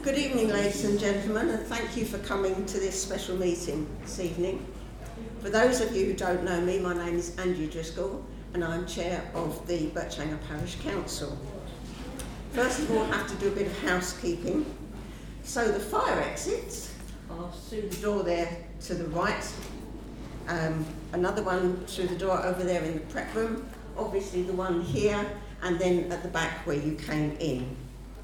Good evening, ladies and gentlemen, and thank you for coming to this special meeting this evening. For those of you who don't know me, my name is Angie Driscoll and I'm Chair of the Birchanger Parish Council. First of all, I have to do a bit of housekeeping. So the fire exits are through the door there to the right, another one through the door over there in the prep room, obviously the one here, and then at the back where you came in.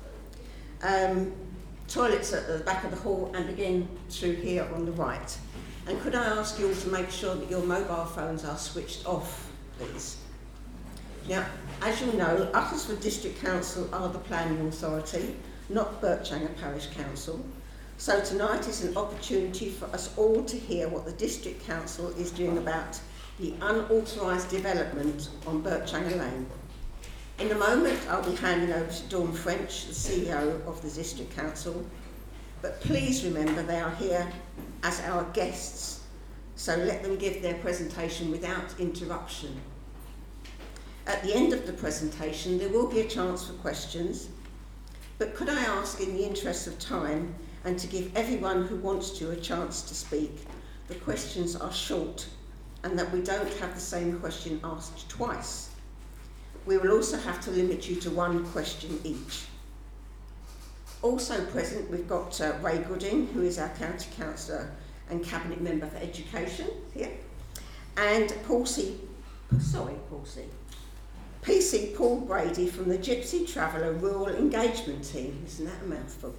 Toilets at the back of the hall and again through here on the right. And could I ask you all to make sure that your mobile phones are switched off, please? Now, as you know, Uttlesford District Council are the planning authority, not Birchanger Parish Council. So tonight is an opportunity for us all to hear what the District Council is doing about the unauthorised development on Birchanger Lane. In a moment, I'll be handing over to Dawn French, the CEO of the District Council, but please remember they are here as our guests, so let them give their presentation without interruption. At the end of the presentation, there will be a chance for questions, but could I ask, in the interest of time, and to give everyone who wants to a chance to speak, the questions are short, and that we don't have the same question asked twice. We will also have to limit you to one question each. Also present, we've got Ray Gooding, who is our County Councillor and Cabinet Member for Education here, and PC Paul Brady from the Gypsy Traveller Rural Engagement Team. Isn't that a mouthful?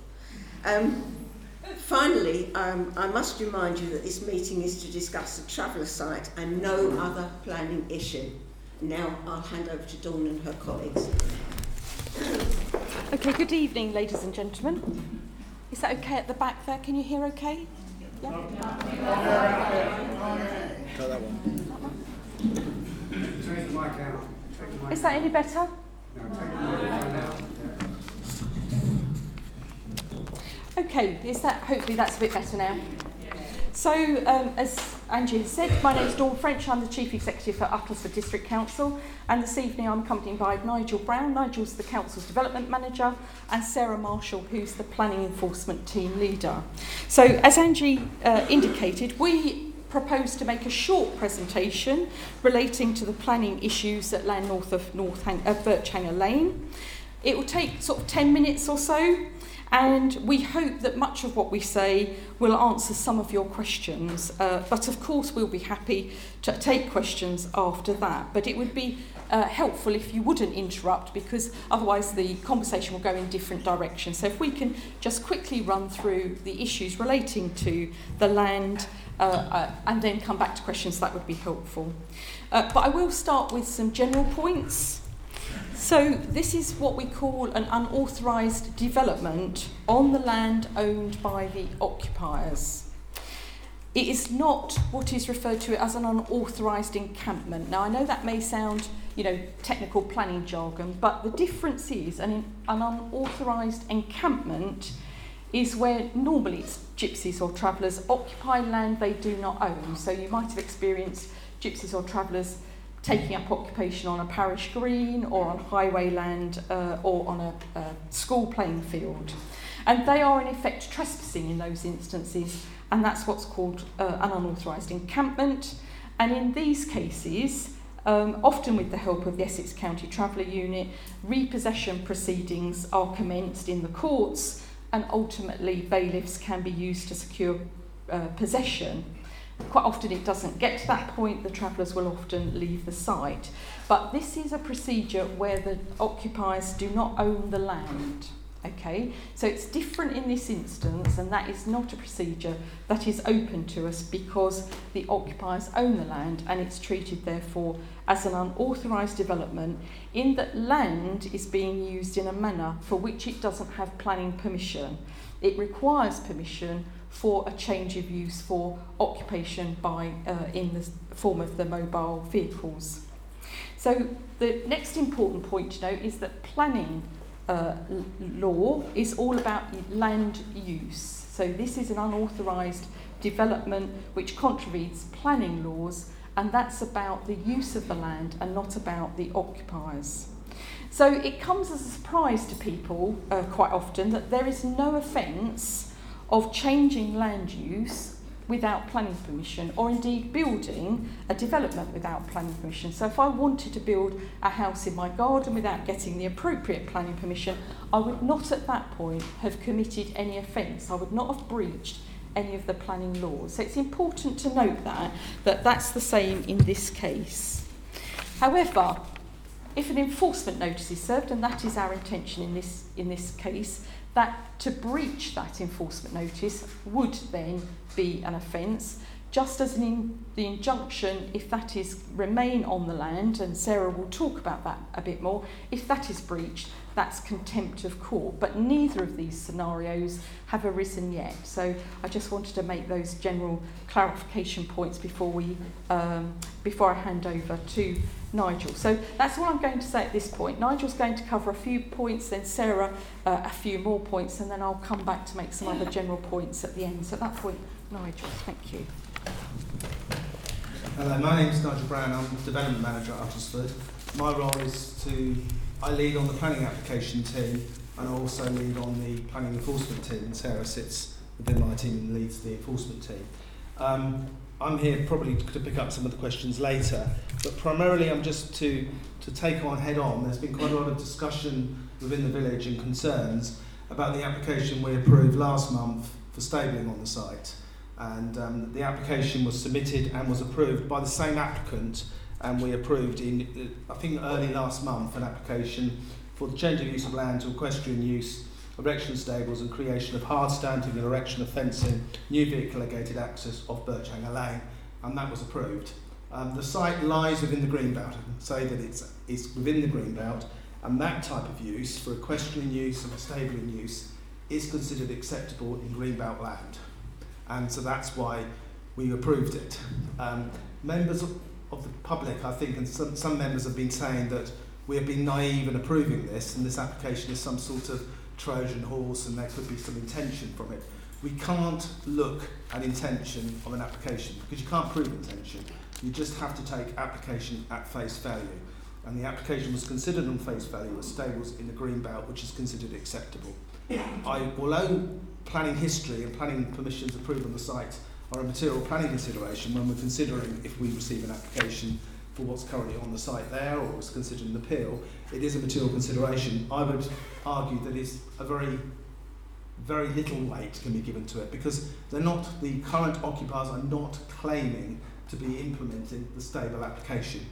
Finally, I must remind you that this meeting is to discuss the Traveller site and no other planning issue. Now I'll hand over to Dawn and her colleagues. Okay, good evening, ladies and gentlemen. Is that okay at the back there? Can you hear okay? Yeah? Try that one. Take the mic out. Is that any better? No, take the mic out. Okay, hopefully that's a bit better now. So, as Angie has said, my name is Dawn French. I'm the Chief Executive for Uttlesford District Council, and this evening I'm accompanied by Nigel Brown. Nigel's the Council's Development Manager, and Sarah Marshall, who's the Planning Enforcement Team Leader. So, as Angie indicated, we propose to make a short presentation relating to the planning issues at land north of Birchanger Lane. It will take sort of 10 minutes or so, and we hope that much of what we say will answer some of your questions. But of course, we'll be happy to take questions after that. But it would be helpful if you wouldn't interrupt, because otherwise the conversation will go in different directions. So if we can just quickly run through the issues relating to the land and then come back to questions, that would be helpful. But I will start with some general points. So this is what we call an unauthorised development on the land owned by the occupiers. It is not what is referred to as an unauthorised encampment. Now, I know that may sound, technical planning jargon, but the difference is an unauthorised encampment is where normally it's gypsies or travellers occupy land they do not own. So you might have experienced gypsies or travellers taking up occupation on a parish green or on highway land or on a school playing field. And they are in effect trespassing in those instances, and that's what's called an unauthorised encampment. And in these cases, often with the help of the Essex County Traveller Unit, repossession proceedings are commenced in the courts, and ultimately bailiffs can be used to secure possession. Quite often it doesn't get to that point, the travellers will often leave the site. But this is a procedure where the occupiers do not own the land. Okay, so it's different in this instance, and that is not a procedure that is open to us because the occupiers own the land, and it's treated therefore as an unauthorised development in that land is being used in a manner for which it doesn't have planning permission. It requires permission for a change of use for occupation by in the form of the mobile vehicles. So the next important point to note is that planning law is all about land use. So this is an unauthorised development which contravenes planning laws, and that's about the use of the land and not about the occupiers. So it comes as a surprise to people quite often that there is no offence of changing land use without planning permission, or indeed building a development without planning permission. So if I wanted to build a house in my garden without getting the appropriate planning permission, I would not at that point have committed any offence. I would not have breached any of the planning laws. So it's important to note that that's the same in this case. However, if an enforcement notice is served, and that is our intention in this case, that to breach that enforcement notice would then be an offence, just as the injunction, if that is remain on the land, and Sarah will talk about that a bit more, if that is breached, that's contempt of court. But neither of these scenarios have arisen yet. So I just wanted to make those general clarification points before I hand over to Nigel. So that's all I'm going to say at this point. Nigel's going to cover a few points, then Sarah a few more points, and then I'll come back to make some other general points at the end. So at that point, Nigel, thank you. Hello, my name is Nigel Brown. I'm Development Manager at Uttlesford. My role is I lead on the planning application team, and I also lead on the planning enforcement team, and Sarah sits within my team and leads the enforcement team. I'm here probably to pick up some of the questions later, but primarily I'm just to take on head on. There's been quite a lot of discussion within the village and concerns about the application we approved last month for stabling on the site. And the application was submitted and was approved by the same applicant, and we approved in, I think, early last month, an application for the change of use of land to equestrian use, erection of stables and creation of hard standing and erection of fencing, new vehicle gated access off Birchhanger Lane, and that was approved. The site lies within the greenbelt. I can say that it's within the greenbelt, and that type of use, for equestrian use and stabling use, is considered acceptable in greenbelt land. And so that's why we approved it. Members of the public, I think, and some members have been saying that we have been naive in approving this, and this application is some sort of Trojan horse and there could be some intention from it. We can't look at intention of an application because you can't prove intention. You just have to take application at face value. And the application was considered on face value as stables in the greenbelt, which is considered acceptable. Although planning history and planning permissions approved on the site are a material planning consideration when we're considering if we receive an application for what's currently on the site there or is considered an appeal, it is a material consideration. I would argue that it's a very, very little weight can be given to it because the current occupiers are not claiming to be implementing the stable application.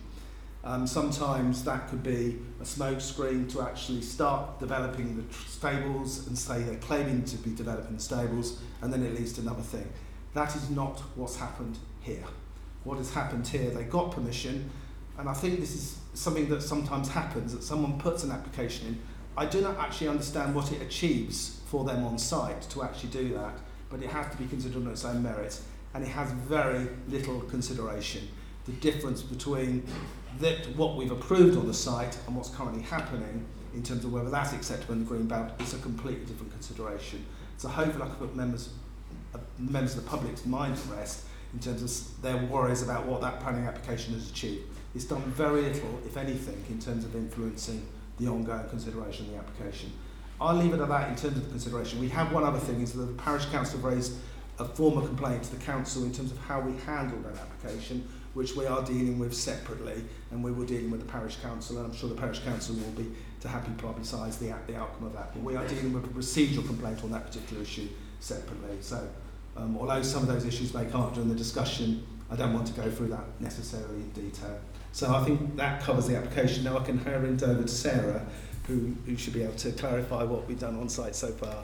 Sometimes that could be a smoke screen to actually start developing the stables and say they're claiming to be developing the stables, and then it leads to another thing. That is not what's happened here. What has happened here, they got permission, and I think this is something that sometimes happens, that someone puts an application in. I do not actually understand what it achieves for them on site to actually do that, but it has to be considered on its own merits, and it has very little consideration. The difference between what we've approved on the site and what's currently happening in terms of whether that's acceptable in the greenbelt is a completely different consideration. So hopefully I can put members of the public's mind at rest in terms of their worries about what that planning application has achieved. It's done very little, if anything, in terms of influencing the ongoing consideration of the application. I'll leave it at that in terms of the consideration. We have one other thing, is that the parish council raised a formal complaint to the council in terms of how we handled that application, which we are dealing with separately, and we were dealing with the parish council, and I'm sure the parish council will be to happily publicise the outcome of that. But we are dealing with a procedural complaint on that particular issue separately. So although some of those issues may come up during the discussion, I don't want to go through that necessarily in detail. So I think that covers the application. Now I can hand over to Sarah, who should be able to clarify what we've done on site so far.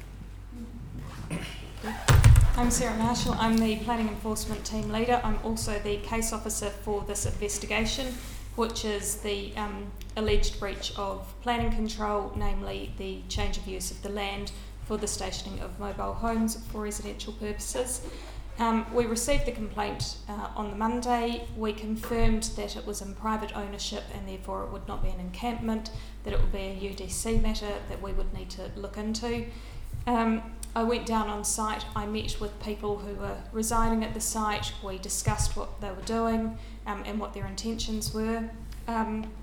I'm Sarah Marshall. I'm the Planning Enforcement Team Leader. I'm also the case officer for this investigation, which is the alleged breach of planning control, namely the change of use of the land for the stationing of mobile homes for residential purposes. We received the complaint on the Monday. We confirmed that it was in private ownership and therefore it would not be an encampment, that it would be a UDC matter that we would need to look into. I went down on site, I met with people who were residing at the site, we discussed what they were doing and what their intentions were.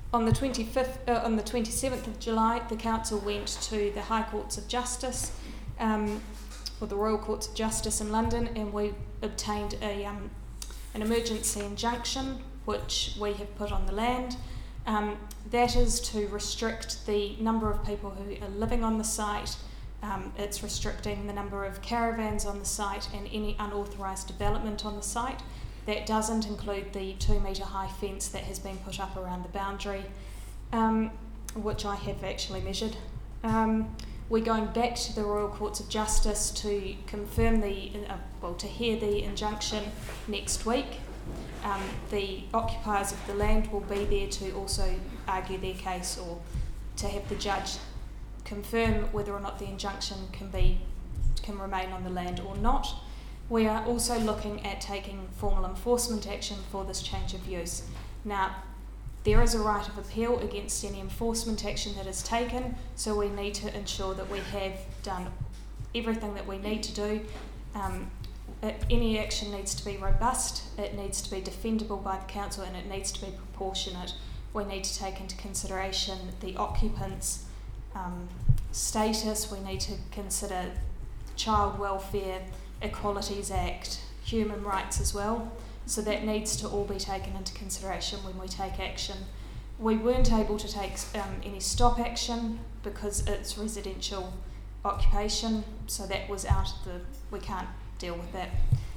On the 27th of July, the Council went to the High Courts of Justice, or the Royal Courts of Justice in London, and we obtained an emergency injunction which we have put on the land. That is to restrict the number of people who are living on the site. It's restricting the number of caravans on the site and any unauthorised development on the site. That doesn't include the 2 metre high fence that has been put up around the boundary, which I have actually measured. We're going back to the Royal Courts of Justice to confirm to hear the injunction next week. The occupiers of the land will be there to also argue their case, or to have the judge confirm whether or not the injunction can remain on the land or not. We are also looking at taking formal enforcement action for this change of use. Now, there is a right of appeal against any enforcement action that is taken, so we need to ensure that we have done everything that we need to do. Any action needs to be robust, it needs to be defendable by the council, and it needs to be proportionate. We need to take into consideration the occupants' status. We need to consider child welfare, Equalities Act, human rights as well. So that needs to all be taken into consideration when we take action. We weren't able to take any stop action because it's residential occupation, so that was we can't deal with that.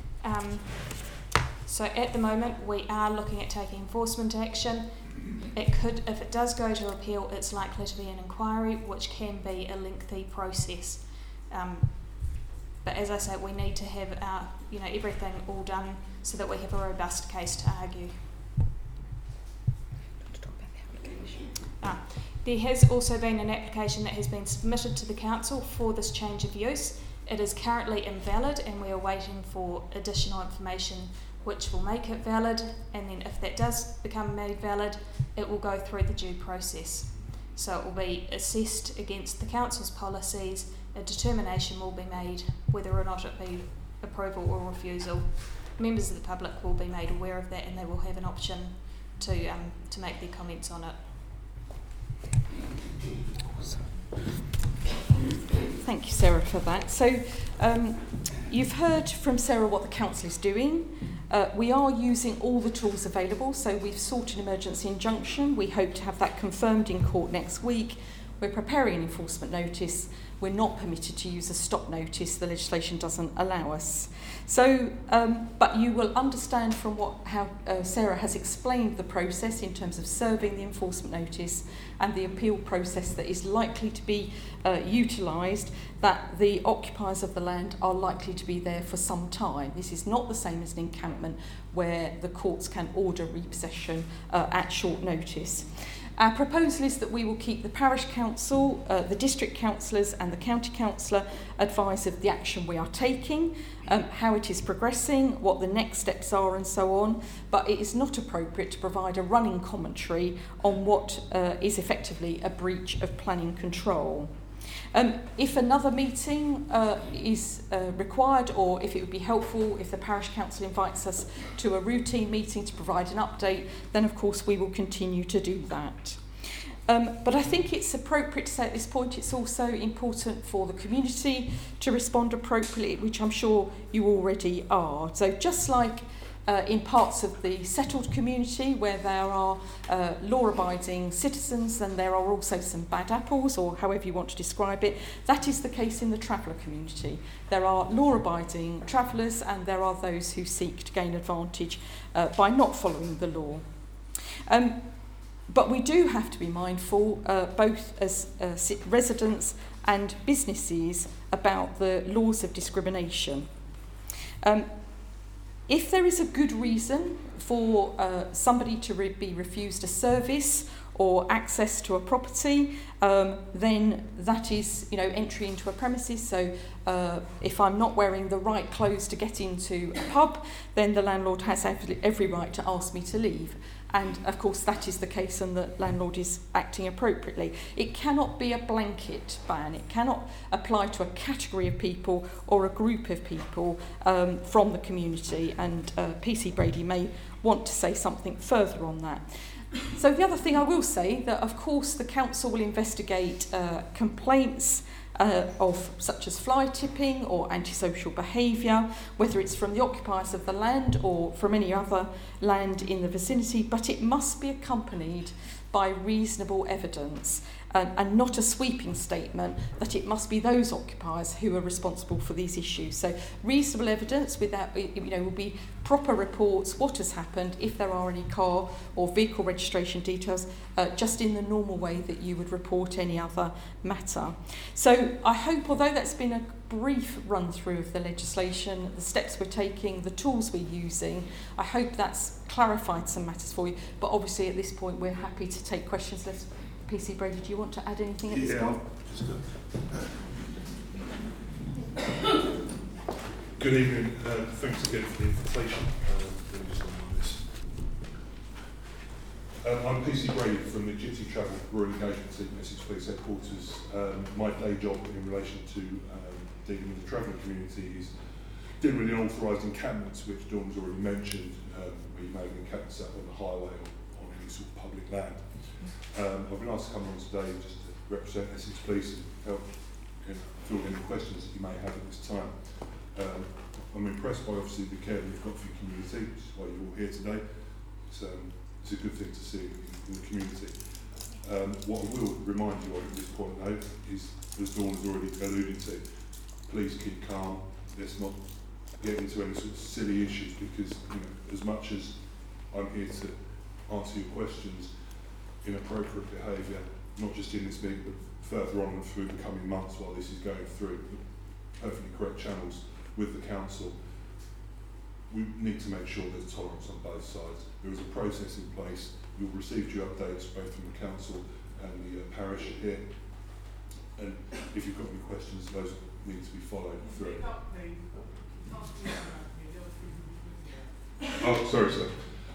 So at the moment we are looking at taking enforcement action. If it does go to appeal, it's likely to be an inquiry, which can be a lengthy process. But as I say, we need to have everything all done so that we have a robust case to argue. There has also been an application that has been submitted to the council for this change of use. It is currently invalid, and we are waiting for additional information which will make it valid, and then if that does become made valid, it will go through the due process. So it will be assessed against the council's policies. A determination will be made whether or not it be approval or refusal. Members of the public will be made aware of that, and they will have an option to make their comments on it. Thank you, Sarah, for that. So you've heard from Sarah what the council is doing. We are using all the tools available, so we've sought an emergency injunction. We hope to have that confirmed in court next week. We're preparing an enforcement notice. We're not permitted to use a stop notice. The legislation doesn't allow us. So, but you will understand from how Sarah has explained the process in terms of serving the enforcement notice and the appeal process that is likely to be utilised, that the occupiers of the land are likely to be there for some time. This is not the same as an encampment where the courts can order repossession at short notice. Our proposal is that we will keep the parish council, the district councillors and the county councillor advised of the action we are taking, how it is progressing, what the next steps are and so on, but it is not appropriate to provide a running commentary on what is effectively a breach of planning control. If another meeting is required, or if it would be helpful if the parish council invites us to a routine meeting to provide an update, then of course we will continue to do that. But I think it's appropriate to say at this point it's also important for the community to respond appropriately, which I'm sure you already are. So just like in parts of the settled community where there are law-abiding citizens and there are also some bad apples, or however you want to describe it, that is the case in the traveller community. There are law-abiding travellers and there are those who seek to gain advantage by not following the law. But we do have to be mindful, both as residents and businesses, about the laws of discrimination. If there is a good reason for somebody to be refused a service or access to a property, then that is, entry into a premises. So if I'm not wearing the right clothes to get into a pub, then the landlord has every right to ask me to leave. And of course that is the case, and the landlord is acting appropriately. It cannot be a blanket ban. It cannot apply to a category of people or a group of people from the community, and PC Brady may want to say something further on that. So the other thing I will say, that of course the council will investigate complaints of such as fly tipping or antisocial behaviour, whether it's from the occupiers of the land or from any other land in the vicinity, but it must be accompanied by reasonable evidence and not a sweeping statement that it must be those occupiers who are responsible for these issues. So reasonable evidence without, will be proper reports, what has happened, if there are any car or vehicle registration details, just in the normal way that you would report any other matter. So I hope, although that's been a brief run through of the legislation, the steps we're taking, the tools we're using, I hope that's clarified some matters for you. But obviously at this point we're happy to take questions. PC Brady, do you want to add anything at this point? Good evening. Thanks again for the invitation. Let me just unwind this. I'm PC Brady from the Gypsy Travel Rural Engagement Team, Essex Police Headquarters. My day job in relation to dealing with the travelling community is dealing with the unauthorised encampments, which Dawn's already mentioned, where you may have encampments out on the highway or on any sort of public land. I've been asked to come on today just to represent Essex Police and help fill any questions that you may have at this time. I'm impressed by obviously the care that you've got for your community, which is why you're all here today. It's a good thing to see in the community. What I will remind you of at this point though is, as Dawn has already alluded to, please keep calm. Let's not get into any sort of silly issues, because as much as I'm here to answer your questions, inappropriate behaviour, not just in this meeting but further on and through the coming months while this is going through the perfectly correct channels with the council, we need to make sure there's tolerance on both sides. There is a process in place. We've received your updates both from the council and the parish here, and if you've got any questions, those need to be followed through. Oh, sorry sir.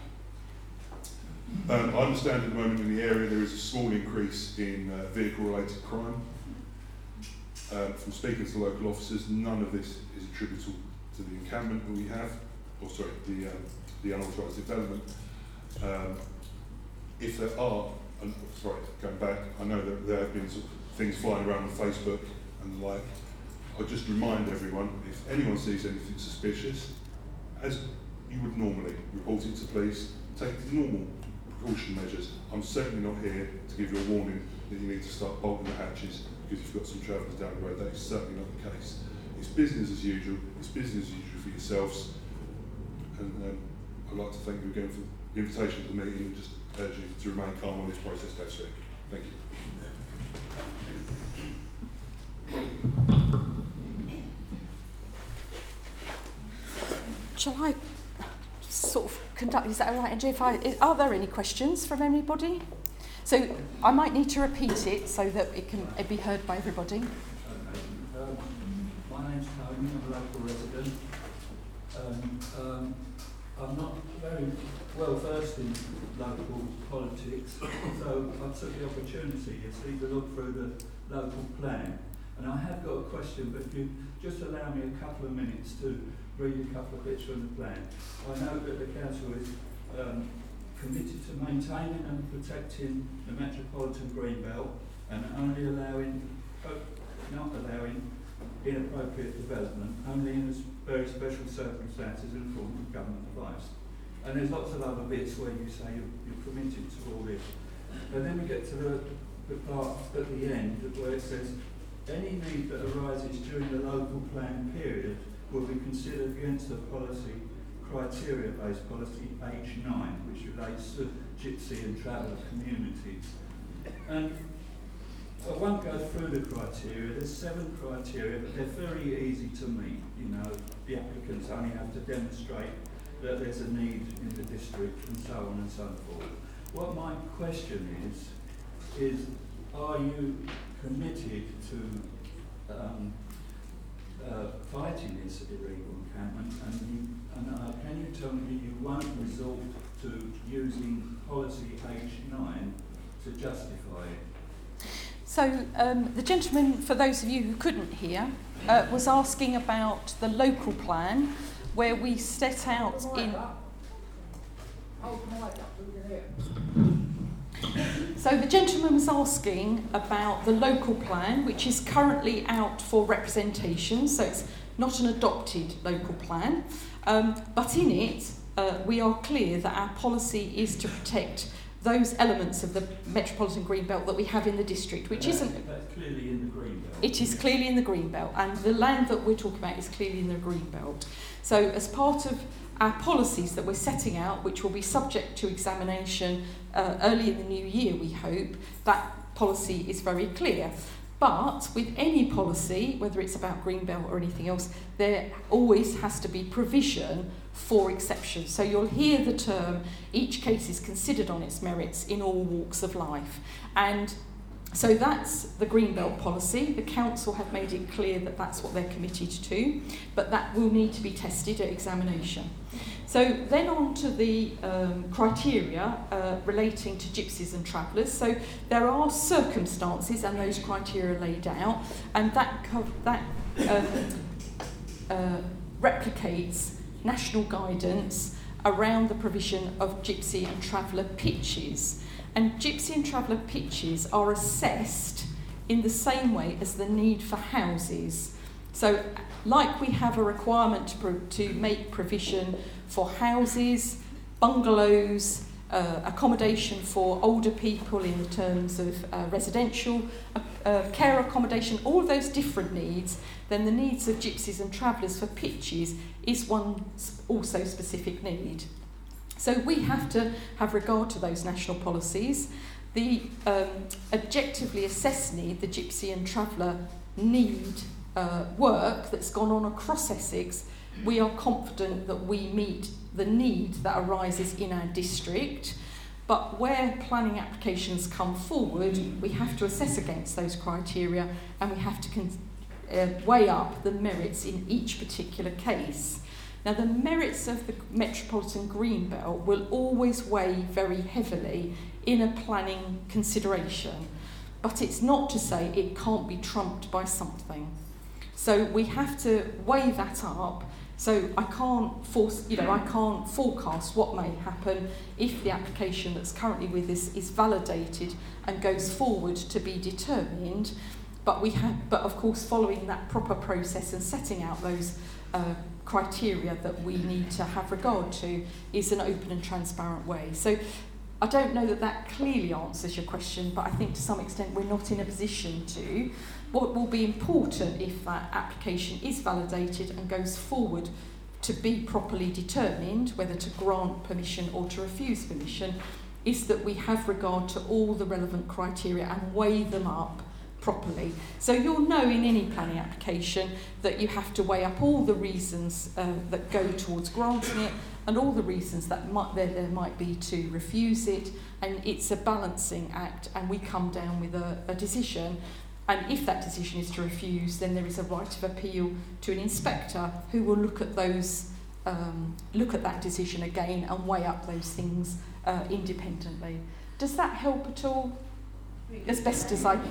I understand at the moment in the area there is a small increase in vehicle-related crime. From speaking to local officers, none of this is attributable to the encampment that we have, or sorry, the unauthorised development. If there are, going back, I know that there have been sort of things flying around on Facebook and the like. I'll just remind everyone, if anyone sees anything suspicious, as you would normally, report it to police, take the normal precaution measures. I'm certainly not here to give you a warning that you need to start bolting the hatches because you've got some travellers down the road. That is certainly not the case. It's business as usual. It's business as usual for yourselves. And I'd like to thank you again for the invitation to the meeting and just urge you to remain calm while this process goes through. Thank you. Shall I sort of conduct, is that all right, Angie? Are there any questions from anybody? So I might need to repeat it so that it can be heard by everybody. My name's Tony, I'm a local resident. I'm not very well versed in local politics, so I took the opportunity yesterday to look through the local plan. And I have got a question, but if you just allow me a couple of minutes to read a couple of bits from the plan. I know that the council is committed to maintaining and protecting the Metropolitan Green Belt and only not allowing inappropriate development, only in very special circumstances in accordance with government advice. And there's lots of other bits where you say you're committed to all this. And then we get to the part at the end where it says, any need that arises during the local plan period will be considered against the policy criteria-based policy H9, which relates to gypsy and traveller communities. And I won't go through the criteria. There's 7 criteria, but they're very easy to meet. The applicants only have to demonstrate that there's a need in the district and so on and so forth. What my question is are you committed to fighting this illegal encampment, and can you tell me you won't resort to using policy H9 to justify it? So the gentleman, for those of you who couldn't hear, was asking about the local plan where we set out in... Hold the mic up, we can hear. So the gentleman was asking about the local plan, which is currently out for representation, so it's not an adopted local plan, but in it we are clear that our policy is to protect those elements of the Metropolitan Green Belt that we have in the district, which isn't... That's clearly in the Green Belt. It is clearly in the Green Belt, and the land that we're talking about is clearly in the Green Belt. So as part of our policies that we're setting out, which will be subject to examination early in the new year, we hope, that policy is very clear. But with any policy, whether it's about Greenbelt or anything else, there always has to be provision for exceptions. So you'll hear the term, each case is considered on its merits in all walks of life. And so that's the Greenbelt policy. The council have made it clear that that's what they're committed to, but that will need to be tested at examination. So then on to the criteria relating to gypsies and travellers. So there are circumstances and those criteria laid out, and that replicates national guidance around the provision of gypsy and traveller pitches. And gypsy and traveller pitches are assessed in the same way as the need for houses. So like we have a requirement to make provision for houses, bungalows, accommodation for older people in the terms of residential care accommodation, all of those different needs, then the needs of gypsies and travellers for pitches is one also specific need. So we have to have regard to those national policies. The objectively assessed need, the gypsy and traveller need work that's gone on across Essex, we are confident that we meet the need that arises in our district. But where planning applications come forward, we have to assess against those criteria, and we have to weigh up the merits in each particular case. Now, the merits of the Metropolitan Green Belt will always weigh very heavily in a planning consideration, but it's not to say it can't be trumped by something. So we have to weigh that up. So I can't I can't forecast what may happen if the application that's currently with us is validated and goes forward to be determined. But of course, following that proper process and setting out those criteria that we need to have regard to is an open and transparent way. So I don't know that that clearly answers your question, but I think to some extent we're not in a position to. What will be important if that application is validated and goes forward to be properly determined, whether to grant permission or to refuse permission, is that we have regard to all the relevant criteria and weigh them up properly. So you'll know in any planning application that you have to weigh up all the reasons that go towards granting it and all the reasons that there might be to refuse it, and it's a balancing act, and we come down with a decision. And if that decision is to refuse, then there is a right of appeal to an inspector who will look at that decision again and weigh up those things independently. Does that help at all? As best as I...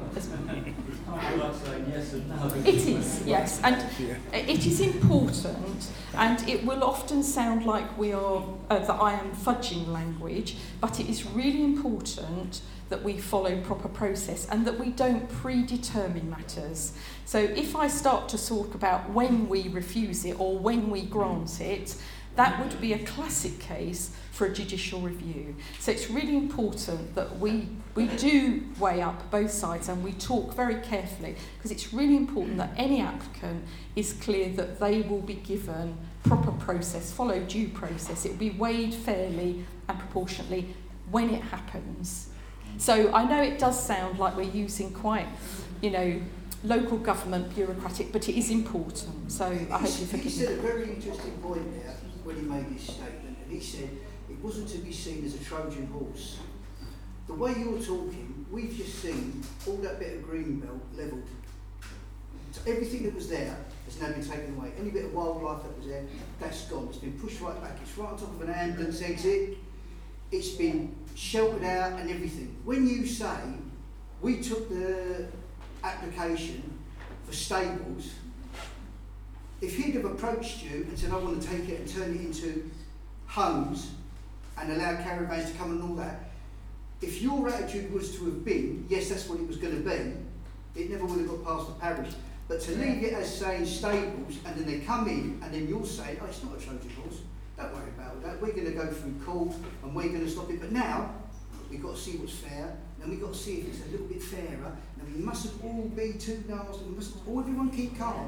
It is, yes, and it is important, and it will often sound like that I am fudging language, but it is really important that we follow proper process and that we don't predetermine matters. So if I start to talk about when we refuse it or when we grant it, that would be a classic case for a judicial review. So it's really important that we do weigh up both sides and we talk very carefully, because it's really important that any applicant is clear that they will be given proper process, follow due process. It will be weighed fairly and proportionately when it happens. So I know it does sound like we're using quite, local government bureaucratic, but it is important. So I hope you forgive me. He said a very interesting point there when he made his statement, and he said it wasn't to be seen as a Trojan horse. The way you're talking, we've just seen all that bit of green belt levelled. Everything that was there has now been taken away. Any bit of wildlife that was there, that's gone. It's been pushed right back. It's right on top of an ambulance exit. It's been sheltered out and everything. When you say we took the application for stables, if he'd have approached you and said, I want to take it and turn it into homes and allow caravans to come and all that, if your attitude was to have been, yes, that's what it was going to be, it never would have got past the parish. But to leave it as saying stables, and then they come in, and then you'll say, oh, it's not a Trojan horse, don't worry about that, we're going to go through court, and we're going to stop it. But now, we've got to see what's fair, and we've got to see if it's a little bit fairer, and we mustn't all be too nasty, we mustn't all, everyone keep calm.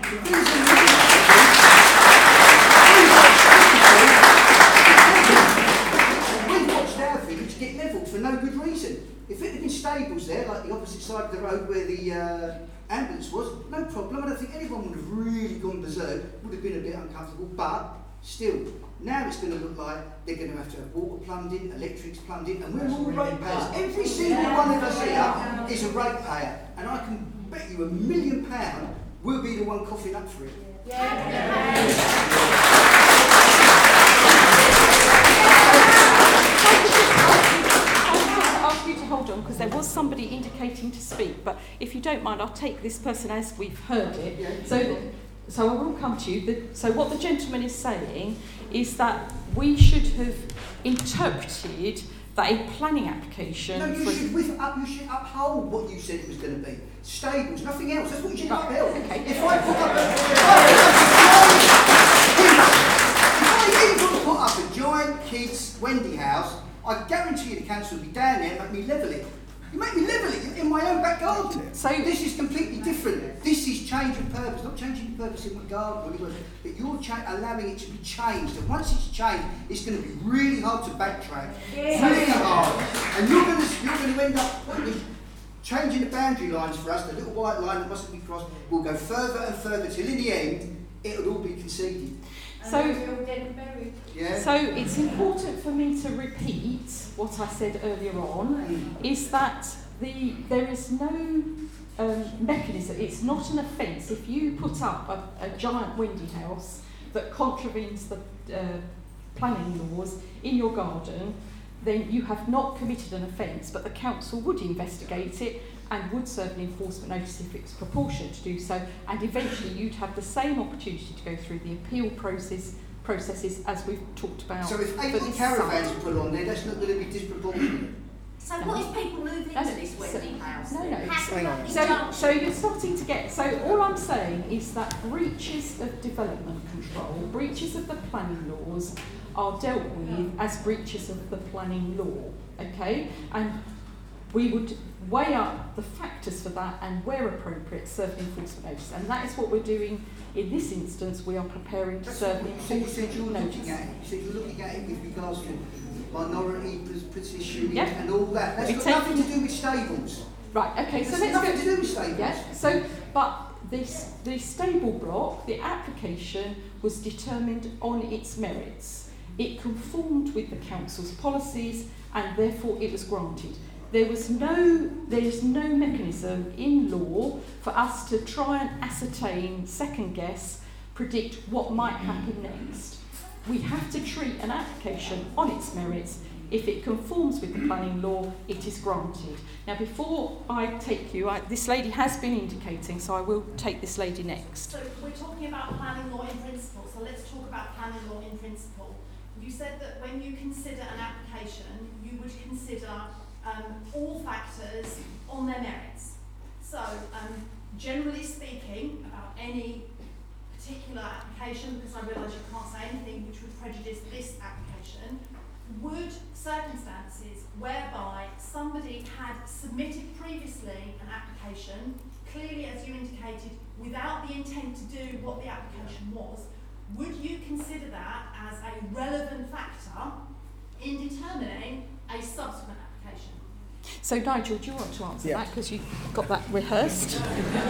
We've watched our village get levelled for no good reason. If it had been stables there, like the opposite side of the road where the ambulance was, no problem. I don't think anyone would have really gone berserk, would have been a bit uncomfortable, but still, now it's going to look like they're going to have water plumbed in, electrics plumbed in, and we're all ratepayers. Every single one of us here is a ratepayer, and I can bet you £1 million we'll be the one coughing up for it. Hold on, because there was somebody indicating to speak, but if you don't mind, I'll take this person as we've heard it. Yeah. So I will come to you. So what the gentleman is saying is that we should have interpreted that a planning application... No, you should uphold what you said it was going to be. Stables, nothing else. That's what you should uphold. Okay. If I even put up a giant kids' Wendy house, I guarantee you the council will be down there and make me level it. You make me level it in my own back garden. So this is completely different. This is change of purpose, not changing the purpose in my garden, but you're allowing it to be changed. And once it's changed, it's going to be really hard to backtrack. Really hard. And you're going to end up changing the boundary lines for us. The little white line that mustn't be crossed will go further and further till in the end it'll all be conceded. So yeah. it's important for me to repeat what I said earlier on, is that there is no mechanism, it's not an offence. If you put up a giant Wendy house that contravenes the planning laws in your garden, then you have not committed an offence, but the council would investigate it and would serve an enforcement notice if it's proportionate to do so, and eventually you'd have the same opportunity to go through the appeal processes as we've talked about. So if 80 caravans are put on there, that's not going to be disproportionate. So what if people move into this Wendy house? No. So you're starting to get... So all I'm saying is that breaches of development control, breaches of the planning laws are dealt with as breaches of the planning law, okay? And we would weigh up the factors for that and, where appropriate, serve an enforcement notice. And that is what we're doing in this instance. We are preparing to serve an enforcement notice. You said you're looking at it with regards to minority position Yeah. and all that. That's got nothing to do with stables. Right, okay, so let's go... nothing to do with stables. Yeah, so, but the stable block, the application was determined on its merits. It conformed with the council's policies and therefore it was granted. There is no mechanism in law for us to try and ascertain, second guess, predict what might happen next. We have to treat an application on its merits. If it conforms with the planning law, it is granted. Now, before I take you, this lady has been indicating, so I will take this lady next. So we're talking about planning law in principle, so let's talk about planning law in principle. You said that when you consider an application, you would consider all factors on their merits. So, generally speaking, about any particular application, because I realise you can't say anything which would prejudice this application, would circumstances whereby somebody had submitted previously an application, clearly as you indicated, without the intent to do what the application was, would you consider that as a relevant factor in determining a subsequent application? So, Nigel, do you want to answer that? Because you've got that rehearsed.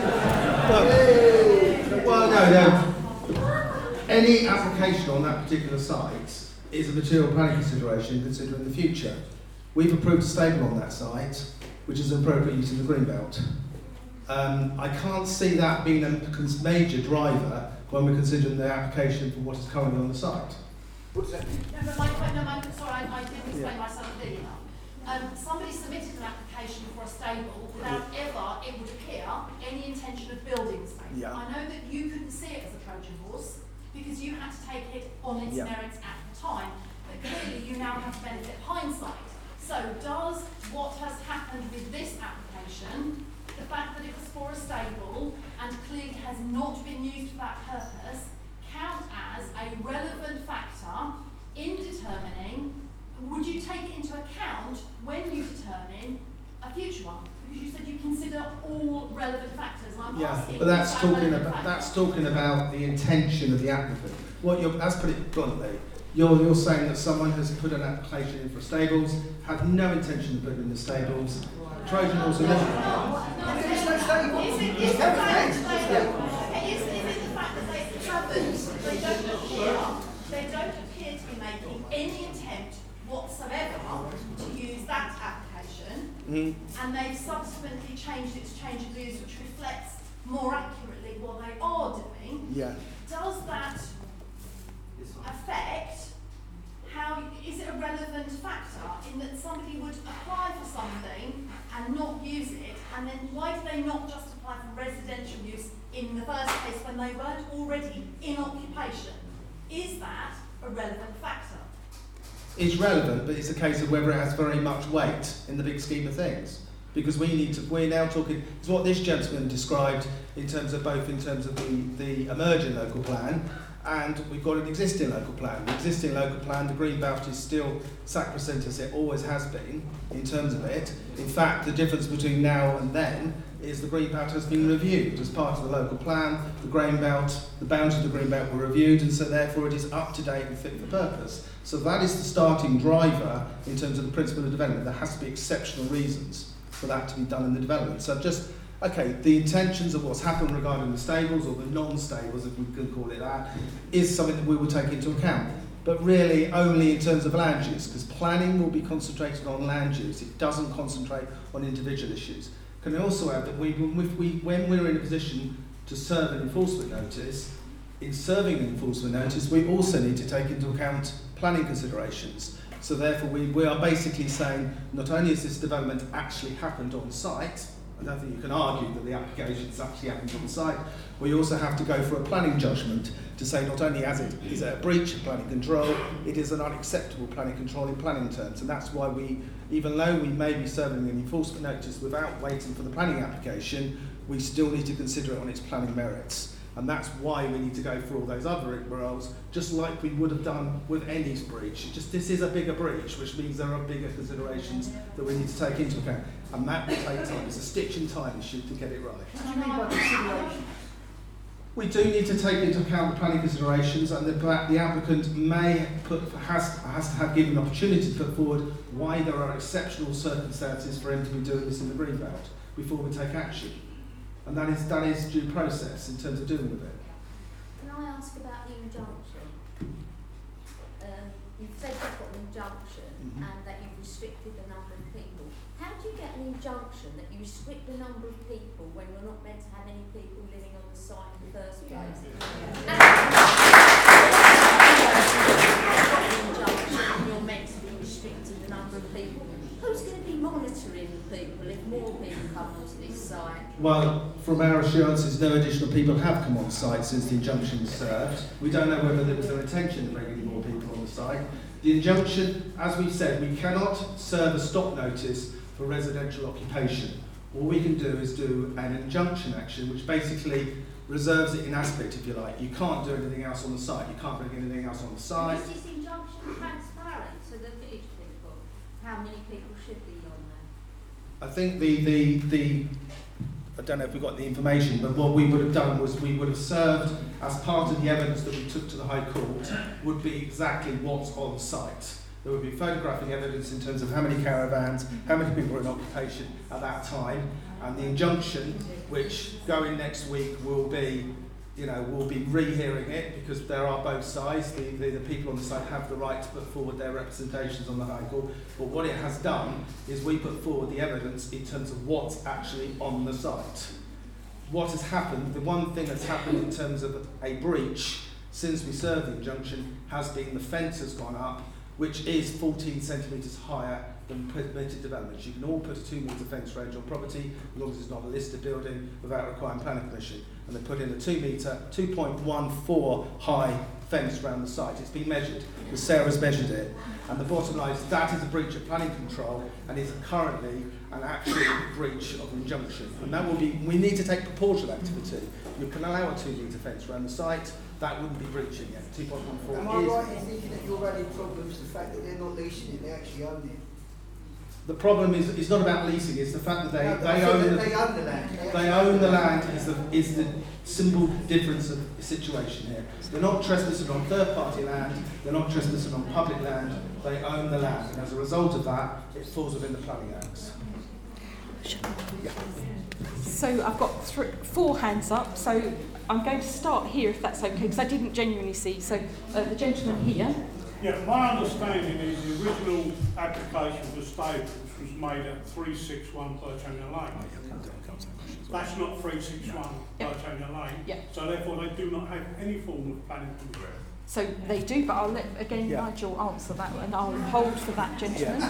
Well, no. Any application on that particular site is a material planning consideration considering the future. We've approved a stable on that site, which is an appropriate use of the greenbelt. I can't see that being a major driver when we're considering the application for what is currently on the site. What does that mean? Sorry, I didn't explain myself clearly enough. Somebody submitted an application for a stable without ever, it would appear, any intention of building the stable. Yeah. I know that you couldn't see it as a Trojan horse because you had to take it on its merits at the time, but clearly you now have the benefit of hindsight. So does what has happened with this application, the fact that it was for a stable and clearly has not been used for that purpose, count as a relevant factor in determining, would you take it into account when you determine a future one? Because you said you consider all relevant factors. And I'm asking, but that's is that talking relevant about factor? that's talking about the intention of the applicant. What you're, let's put it bluntly, you're saying that someone has put an application in for stables, had no intention of putting in the stables. Trojan horse and everything. There's no stable. Is it the fact that they haven't, they don't appear to be making any attempt whatsoever to use that application, and they've subsequently changed its change of use, which reflects more accurately what they are doing. Yeah. Does that affect how, is it a relevant factor in that somebody would apply for something and not use it, and then why do they not just apply for residential use in the first place when they weren't already in occupation? Is that a relevant factor? It's relevant, but it's a case of whether it has very much weight in the big scheme of things. Because we're now talking, it's what this gentleman described in terms of both in terms of the emerging local plan, and we've got an existing local plan. The existing local plan, the green belt is still sacrosanct as it always has been in terms of it. In fact, the difference between now and then is the green belt has been reviewed as part of the local plan. The green belt, the boundaries of the green belt were reviewed, and so therefore it is up to date and fit for purpose. So that is the starting driver in terms of the principle of development. There has to be exceptional reasons for that to be done in the development. So just, okay, the intentions of what's happened regarding the stables, or the non-stables, if we can call it that, is something that we will take into account. But really only in terms of land use, because planning will be concentrated on land use. It doesn't concentrate on individual issues. Can I also add that when we're in a position to serve an enforcement notice, in serving an enforcement notice, we also need to take into account planning considerations. So therefore we are basically saying not only has this development actually happened on site, I don't think you can argue that the application's actually happened on site, we also have to go for a planning judgment to say not only is it a breach of planning control, it is an unacceptable planning control in planning terms. And that's why we, even though we may be serving an enforcement notice without waiting for the planning application, we still need to consider it on its planning merits. And that's why we need to go through all those other rigmaroles, just like we would have done with any breach. Just this is a bigger breach, which means there are bigger considerations that we need to take into account. And that will take time. It's a stitch in time issue to get it right. What do you mean by consideration? We do need to take into account the planning considerations, and the applicant has to have given an opportunity to put forward why there are exceptional circumstances for him to be doing this in the green belt before we take action. And that is due process in terms of dealing with it. Can I ask about the injunction? You've said you've got an injunction and that you've restricted the number of people. How do you get an injunction that you restrict the number of people when you're not meant to have any people living on the site in the first place? You're meant to be restricting the number of people. Who's going to be monitoring the people if more people come onto this site? Well, from our assurances, no additional people have come on site since the injunction was served. We don't know whether there was an intention to bring any more people on the site. The injunction, as we've said, we cannot serve a stop notice for residential occupation. All we can do is do an injunction action, which basically reserves it in aspect, if you like. You can't do anything else on the site. You can't bring anything else on the site. Is this injunction transparent to the village people? How many people should be on there? I think I don't know if we got the information, but what we would have done was we would have served, as part of the evidence that we took to the High Court, would be exactly what's on site. There would be photographic evidence in terms of how many caravans, how many people were in occupation at that time, and the injunction, which going next week will be, we'll be rehearing it because there are both sides. The people on the site have the right to put forward their representations on the High Court. But what it has done is we put forward the evidence in terms of what's actually on the site. What has happened, the one thing that's happened in terms of a breach since we served the injunction has been the fence has gone up, which is 14 centimetres higher than permitted developments. You can all put a 2 metre fence range on property as long as it's not a listed building without requiring planning permission. and they put in a 2.14 high fence around the site. It's been measured, because Sarah's measured it, and the bottom line is that is a breach of planning control and is currently an actual breach of injunction. And that will be, we need to take proportional activity. You can allow a 2 metre fence around the site, that wouldn't be breaching it. 2.14 Am I right in thinking that your only problem is the fact that they're not leasing it, they actually own it? The problem is, it's not about leasing, it's the fact that they own the land. They own the land is the simple difference of the situation here. They're not trespassing on third-party land, they're not trespassing on public land, they own the land, and as a result of that, it falls within the Planning Acts. Yeah. So I've got 4 hands up, so I'm going to start here if that's okay, because I didn't genuinely see. So the gentleman here. Yeah, my understanding is the original application for stables was made at 361 Birchania Lane. That's not 361 Birchania Lane, so therefore they do not have any form of planning control. So they do, but I'll let Nigel answer that, and I'll hold for that gentleman.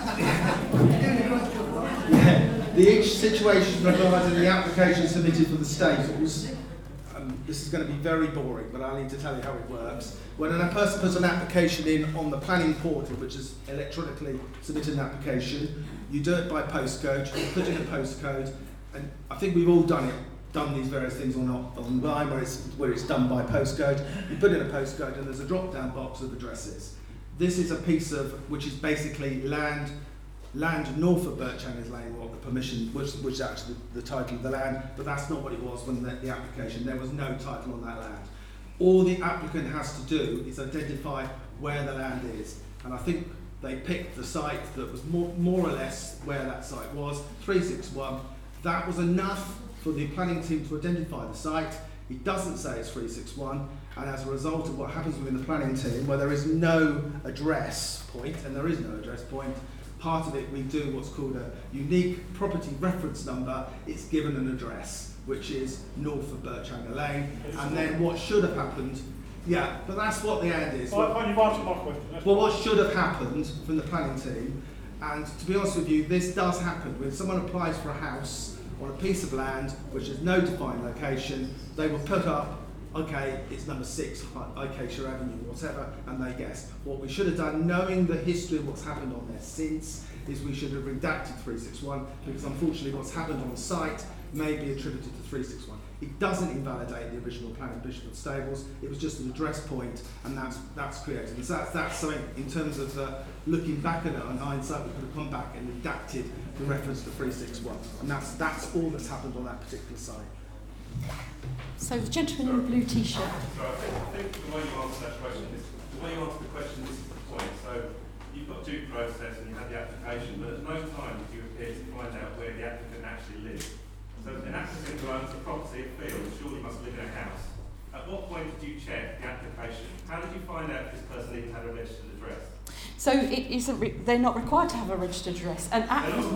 Each situation regarding the application submitted for the stables. This is going to be very boring, but I need to tell you how it works. When a person puts an application in on the planning portal, which is electronically submitted an application, you do it by postcode, you put in a postcode, and I think we've all done these various things or not online where it's done by postcode. You put in a postcode and there's a drop-down box of addresses. This is a piece of, which is basically land north of Birchania's Lane, or the permission, which is actually the title of the land, but that's not what it was when the application, there was no title on that land. All the applicant has to do is identify where the land is, and I think they picked the site that was more or less where that site was, 361. That was enough for the planning team to identify the site. It doesn't say it's 361, and as a result of what happens within the planning team, where there is no address point, and there is no address point, part of it we do what's called a unique property reference number. It's given an address, which is north of Birchania Lane, and then what should have happened, but that's what the end is. Well, you've answered my question. Well, what should have happened from the planning team, and to be honest with you, this does happen when someone applies for a house on a piece of land which is no defined location, they will put up, okay, it's number 6, Acacia Avenue, whatever, and they guess. What we should have done, knowing the history of what's happened on there since, is we should have redacted 361, because unfortunately what's happened on site may be attributed to 361. It doesn't invalidate the original plan of Bishop Stables, it was just an address point, and that's created. And so that's something, in terms of looking back at it in hindsight, we could have come back and redacted the reference to 361. And that's all that's happened on that particular site. So the gentleman in the blue t-shirt. So I think the way you answer that question is, the way you answer the question, this is the point. So you've got due process and you have the application, but at no time do you appear to find out where the applicant actually lives. So an applicant who owns a property at field surely must live in a house. At what point did you check the application? How did you find out if this person even had a registered address? So it isn't. They're not required to have a registered address. No.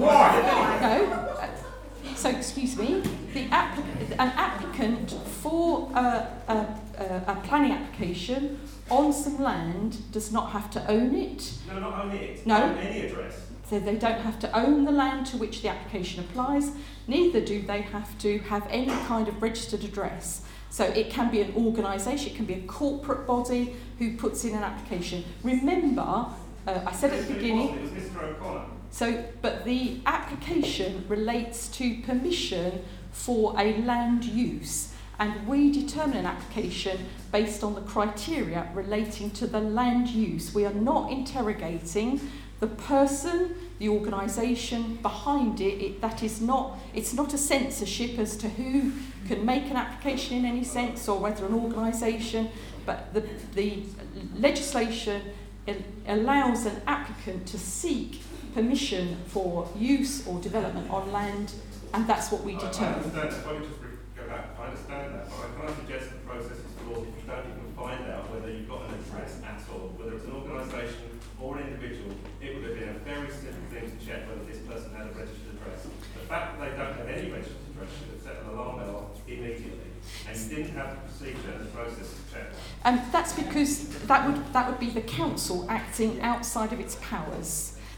So excuse me. An applicant for a planning application on some land does not have to own it. No, not own it. No. Own any address. So they don't have to own the land to which the application applies. Neither do they have to have any kind of registered address. So it can be an organisation, it can be a corporate body who puts in an application. Remember, I said at the beginning. It was Mr. O'Connor. So, but the application relates to permission for a land use, and we determine an application based on the criteria relating to the land use. We are not interrogating the person, the organisation behind it. It's not a censorship as to who can make an application in any sense, or whether an organisation, but the legislation allows an applicant to seek permission for use or development on land, and that's what we determine. I understand that. If I could just go back, I understand that, but I can't suggest the process is flawed if you don't even find out whether you've got an address at all. Whether it's an organisation or an individual, it would have been a very simple thing to check whether this person had a registered address. The fact that they don't have any registered address should have set an alarm bell off immediately, and you didn't have the procedure and the process to check. That's because that would be the council acting outside of its powers.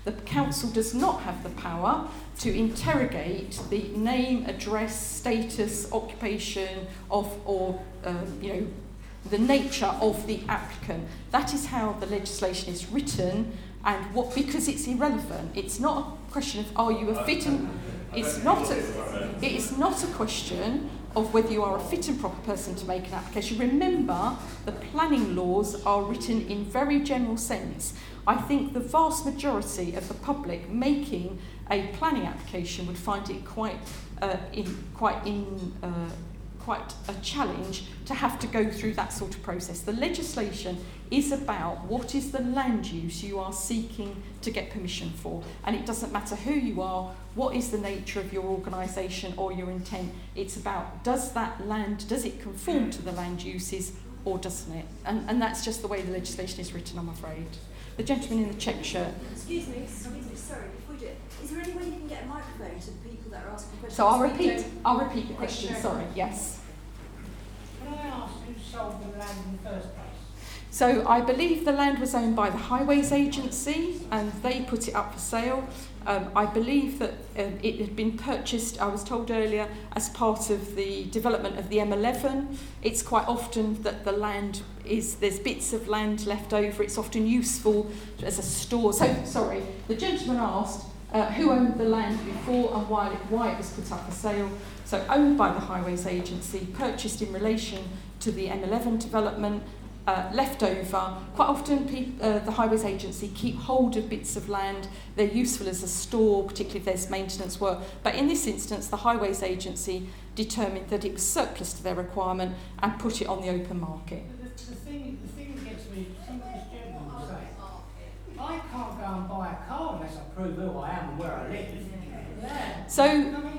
The council does not have the power to interrogate the name, address, status, occupation of, or the nature of the applicant. That is how the legislation is written, and because it's irrelevant. It's not a question of are you a fit and it is not a question of whether you are a fit and proper person to make an application. Remember, the planning laws are written in very general sense. I think the vast majority of the public making a planning application would find it quite a challenge to have to go through that sort of process. The legislation is about what is the land use you are seeking to get permission for, and it doesn't matter who you are, what is the nature of your organisation or your intent. It's about, does it conform to the land uses or doesn't it? And that's just the way the legislation is written, I'm afraid. The gentleman in the check shirt. Excuse me, sorry, before you do it, is there any way you can get a microphone to the people that are asking questions? So I'll repeat the question, sorry, yes. Can I ask who sold the land in the first place? So I believe the land was owned by the Highways Agency and they put it up for sale. I believe that it had been purchased, I was told earlier, as part of the development of the M11. It's quite often that the land there's bits of land left over. It's often useful as a store. So, sorry, the gentleman asked who owned the land before and why it was put up for sale. So owned by the Highways Agency, purchased in relation to the M11 development, left over. Quite often the Highways Agency keep hold of bits of land. They're useful as a store, particularly if there's maintenance work. But in this instance, the Highways Agency determined that it was surplus to their requirement and put it on the open market. The thing that gets me, something this gentleman was saying, I can't go and buy a car unless I prove who I am and where I live. Yeah. So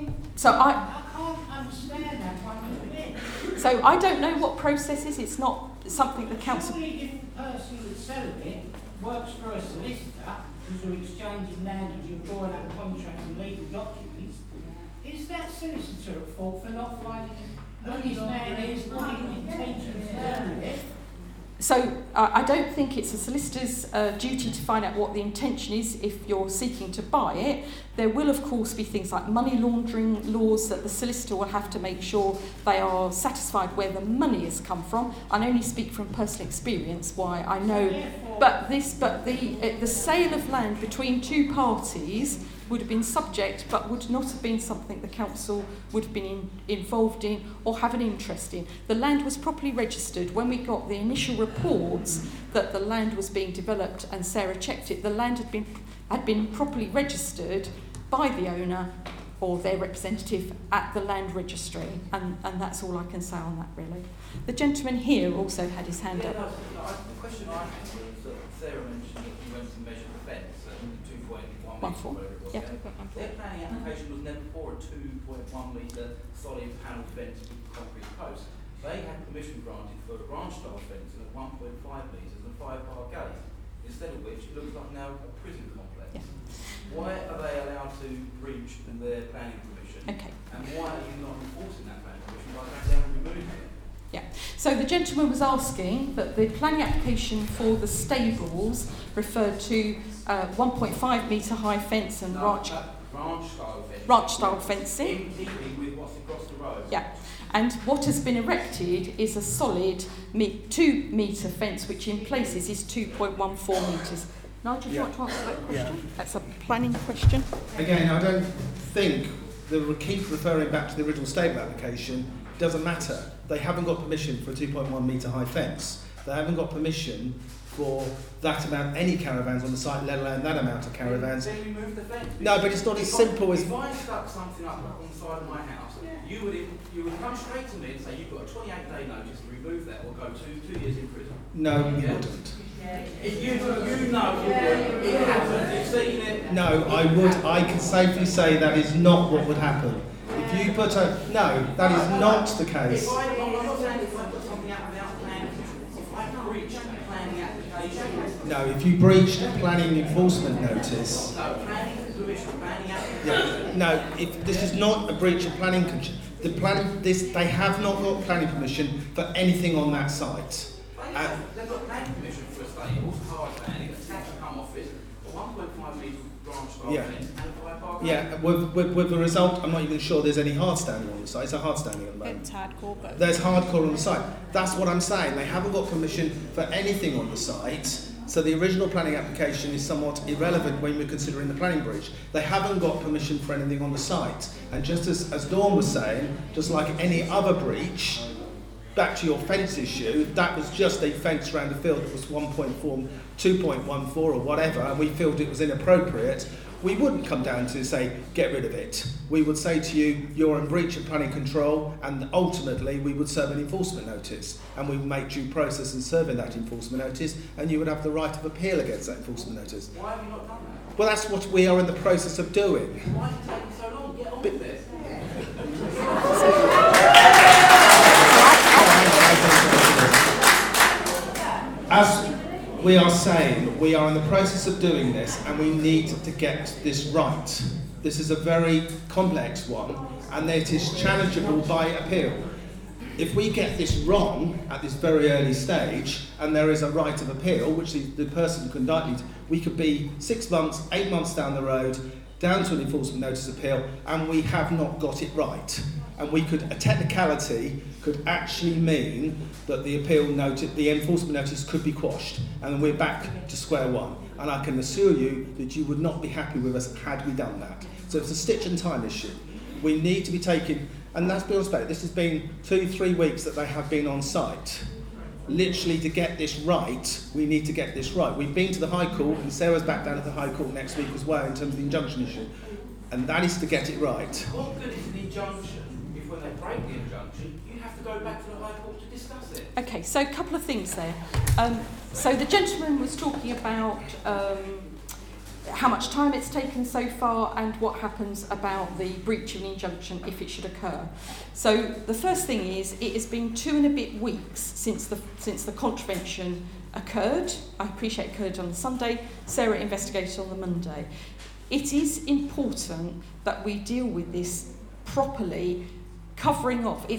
I can't understand that one bit. So I don't know what process is. It's not something the council. Surely if the person that's selling it works for a solicitor who's exchanging land and you're drawing up contracts and legal documents, is that solicitor at fault for not finding who his man is, what his intentions are with it? So I don't think it's a solicitor's duty to find out what the intention is if you're seeking to buy it. There will of course be things like money laundering laws that the solicitor will have to make sure they are satisfied where the money has come from. I only speak from personal experience why I know. But the sale of land between two parties would have been subject but would not have been something the council would have been involved in or have an interest in. The land was properly registered. When we got the initial reports that the land was being developed and Sarah checked it, the land had been properly registered by the owner or their representative at the land registry, and that's all I can say on that really. The gentleman here also had his hand up. The question I had was that Sarah mentioned that you went to measure the fence at 2.1 metres, whatever it was. Their planning application was never for a 2.1 metre solid panel fence with concrete posts. They had permission granted for a branch style fencing at 1.5 metres and 5-bar gate, instead of which it looks like now a prison complex. Yeah. Why are they allowed to breach their planning permission? Okay. And why are you not enforcing that planning permission by going down and removing it? Yeah. So the gentleman was asking that the planning application for the stables referred to 1.5 metre high fence and ranch style fencing. In keeping with what's across the road. Yeah. And what has been erected is a solid 2 metre fence, which in places is 2.14 metres. Nigel, do you want to answer that question? Yeah. That's a planning question. Again, I don't think keep referring back to the original stable application. Doesn't matter. They haven't got permission for a 2.1 metre high fence. They haven't got permission for that amount, any caravans on the site, let alone that amount of caravans. Then remove the fence. No, but it's not as simple as. If I stuck something up on the side of my house, you would come straight to me and say you've got a 28-day notice to remove that or go 2 years in prison. No, you wouldn't. If you know it happened, you've seen it. No, I would. I can safely say that is not what would happen. If you put no, that is not the case. I'm not saying if I put something out without planning, if I breached a planning application. No, if you breached a planning enforcement notice. No, planning permission, planning application. No, if this is not a breach of planning. They have not got planning permission for anything on that site. They've got planning permission for a stables, hard planning, a tax come off it, a 1.5 metre Yeah. offence and a five-bar Yeah, with the result, I'm not even sure there's any hard standing on the site. It's a hard standing at the moment. It's hardcore, but There's hardcore on the site. That's what I'm saying. They haven't got permission for anything on the site. So the original planning application is somewhat irrelevant when we're considering the planning breach. They haven't got permission for anything on the site. And just as Dawn was saying, just like any other breach, back to your fence issue, that was just a fence around the field that was 1.4, 2.14 or whatever, and we felt it was inappropriate, we wouldn't come down to say, get rid of it. We would say to you, you're in breach of planning control, and ultimately we would serve an enforcement notice. And we would make due process in serving that enforcement notice, and you would have the right of appeal against that enforcement notice. Why have you not done that? Well, that's what we are in the process of doing. Why is it taking so long? Get on with it. As we are saying, we are in the process of doing this and we need to get this right. This is a very complex one and it is challengeable by appeal. If we get this wrong at this very early stage and there is a right of appeal, which the person can directly, we could be 6 months, 8 months down the road, down to an enforcement notice appeal, and we have not got it right. And we could, a technicality could actually mean that the appeal notice, the enforcement notice could be quashed, and then we're back to square one. And I can assure you that you would not be happy with us had we done that. So it's a stitch and time issue. We need to be taking, and let's be honest about it, this has been 2-3 weeks that they have been on site. Literally, to get this right, we need to get this right. We've been to the High Court, and Sarah's back down at the High Court next week as well in terms of the injunction issue. And that is to get it right. What good is an injunction if when they break the injunction, you have to go back to the High Court to discuss it? Okay, so a couple of things there. So the gentleman was talking about how much time it's taken so far and what happens about the breach of an injunction if it should occur. So the first thing is, it has been 2 and a bit weeks since the contravention occurred. I appreciate it occurred on the Sunday. Sarah investigated on the Monday. It is important that we deal with this properly, covering off.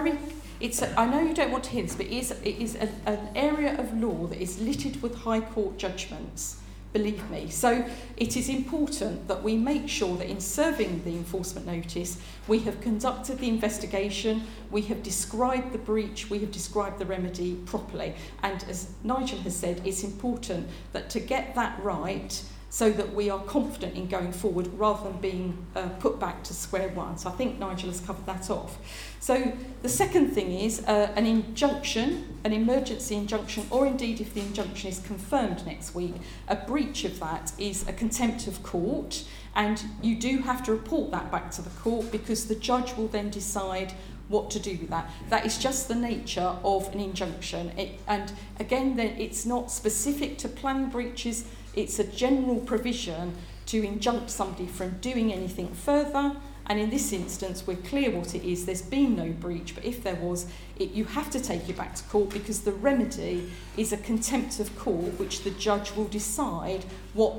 I know you don't want to hear this, but it is an area of law that is littered with High Court judgments. Believe me. So it is important that we make sure that in serving the enforcement notice, we have conducted the investigation, we have described the breach, we have described the remedy properly. And as Nigel has said, it's important that to get that right, so that we are confident in going forward rather than being put back to square one. So I think Nigel has covered that off. So the second thing is an injunction, an emergency injunction, or indeed if the injunction is confirmed next week, a breach of that is a contempt of court, and you do have to report that back to the court because the judge will then decide what to do with that. That is just the nature of an injunction. And again, then it's not specific to planning breaches. It's a general provision to injunct somebody from doing anything further. And in this instance, we're clear what it is. There's been no breach, but if there was, you have to take it back to court because the remedy is a contempt of court, which the judge will decide what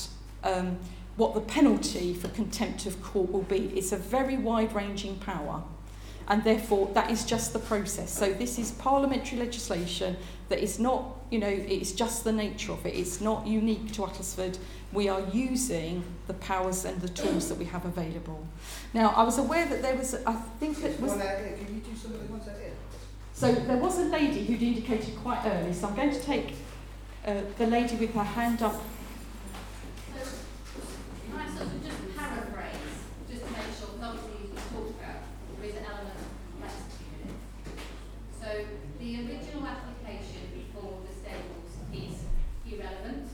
the penalty for contempt of court will be. It's a very wide-ranging power. And therefore, that is just the process. So this is parliamentary legislation that is not, it's just the nature of it. It's not unique to Uttlesford. We are using the powers and the tools that we have available. Now, I was aware that there was, I think it was... Can you do some of the ones out here? So there was a lady who'd indicated quite early. So I'm going to take the lady with her hand up. So, can I sort of just paraphrase, just to make sure, because obviously you talked about there is an element of complexity in it. So the original application for the stables is irrelevant.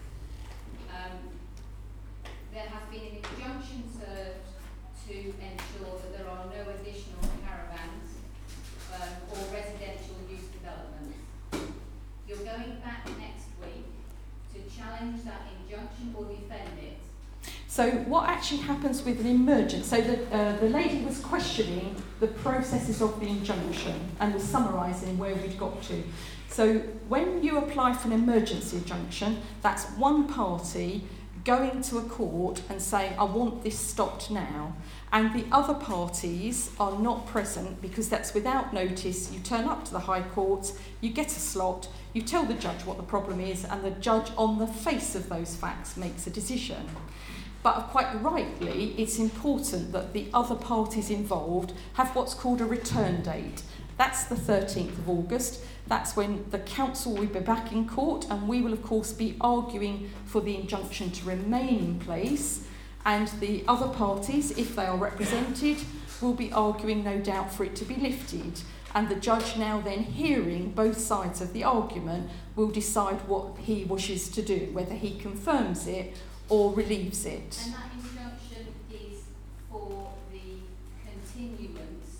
There has been an injunction served to ensure that there are no additional caravans or residential use developments. You're going back next week to challenge that injunction or defend it. So what actually happens with an emergency? So the lady was questioning the processes of the injunction and was summarising where we'd got to. So when you apply for an emergency injunction, that's one party going to a court and saying, I want this stopped now. And the other parties are not present because that's without notice. You turn up to the High Court, you get a slot, you tell the judge what the problem is, and the judge on the face of those facts makes a decision. But quite rightly, it's important that the other parties involved have what's called a return date. That's the 13th of August. That's when the council will be back in court, and we will of course be arguing for the injunction to remain in place, and the other parties, if they are represented, will be arguing no doubt for it to be lifted. And the judge, now then hearing both sides of the argument, will decide what he wishes to do, whether he confirms it or relieves it. And that injunction is for the continuance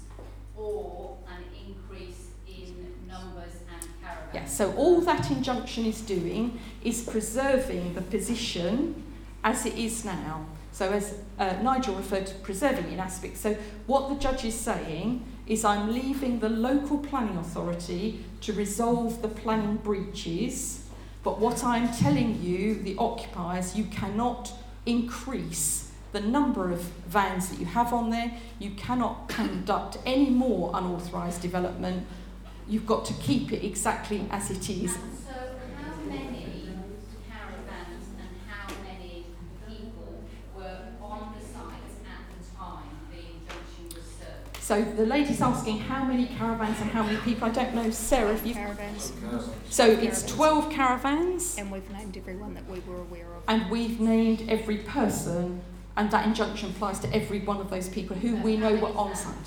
or an increase in numbers and caravans? Yes, so all that injunction is doing is preserving the position as it is now. So as Nigel referred to preserving in aspects, so what the judge is saying is I'm leaving the local planning authority to resolve the planning breaches, but what I'm telling you, the occupiers, you cannot increase the number of vans that you have on there, you cannot conduct any more unauthorised development, you've got to keep it exactly as it is. So how many caravans and how many people were on the site at the time the injunction was served? So the lady's asking how many caravans and how many people. I don't know, Sarah, if you... Caravans. So it's 12 caravans. And we've named everyone that we were aware of. And we've named every person, and that injunction applies to every one of those people who we know were on site.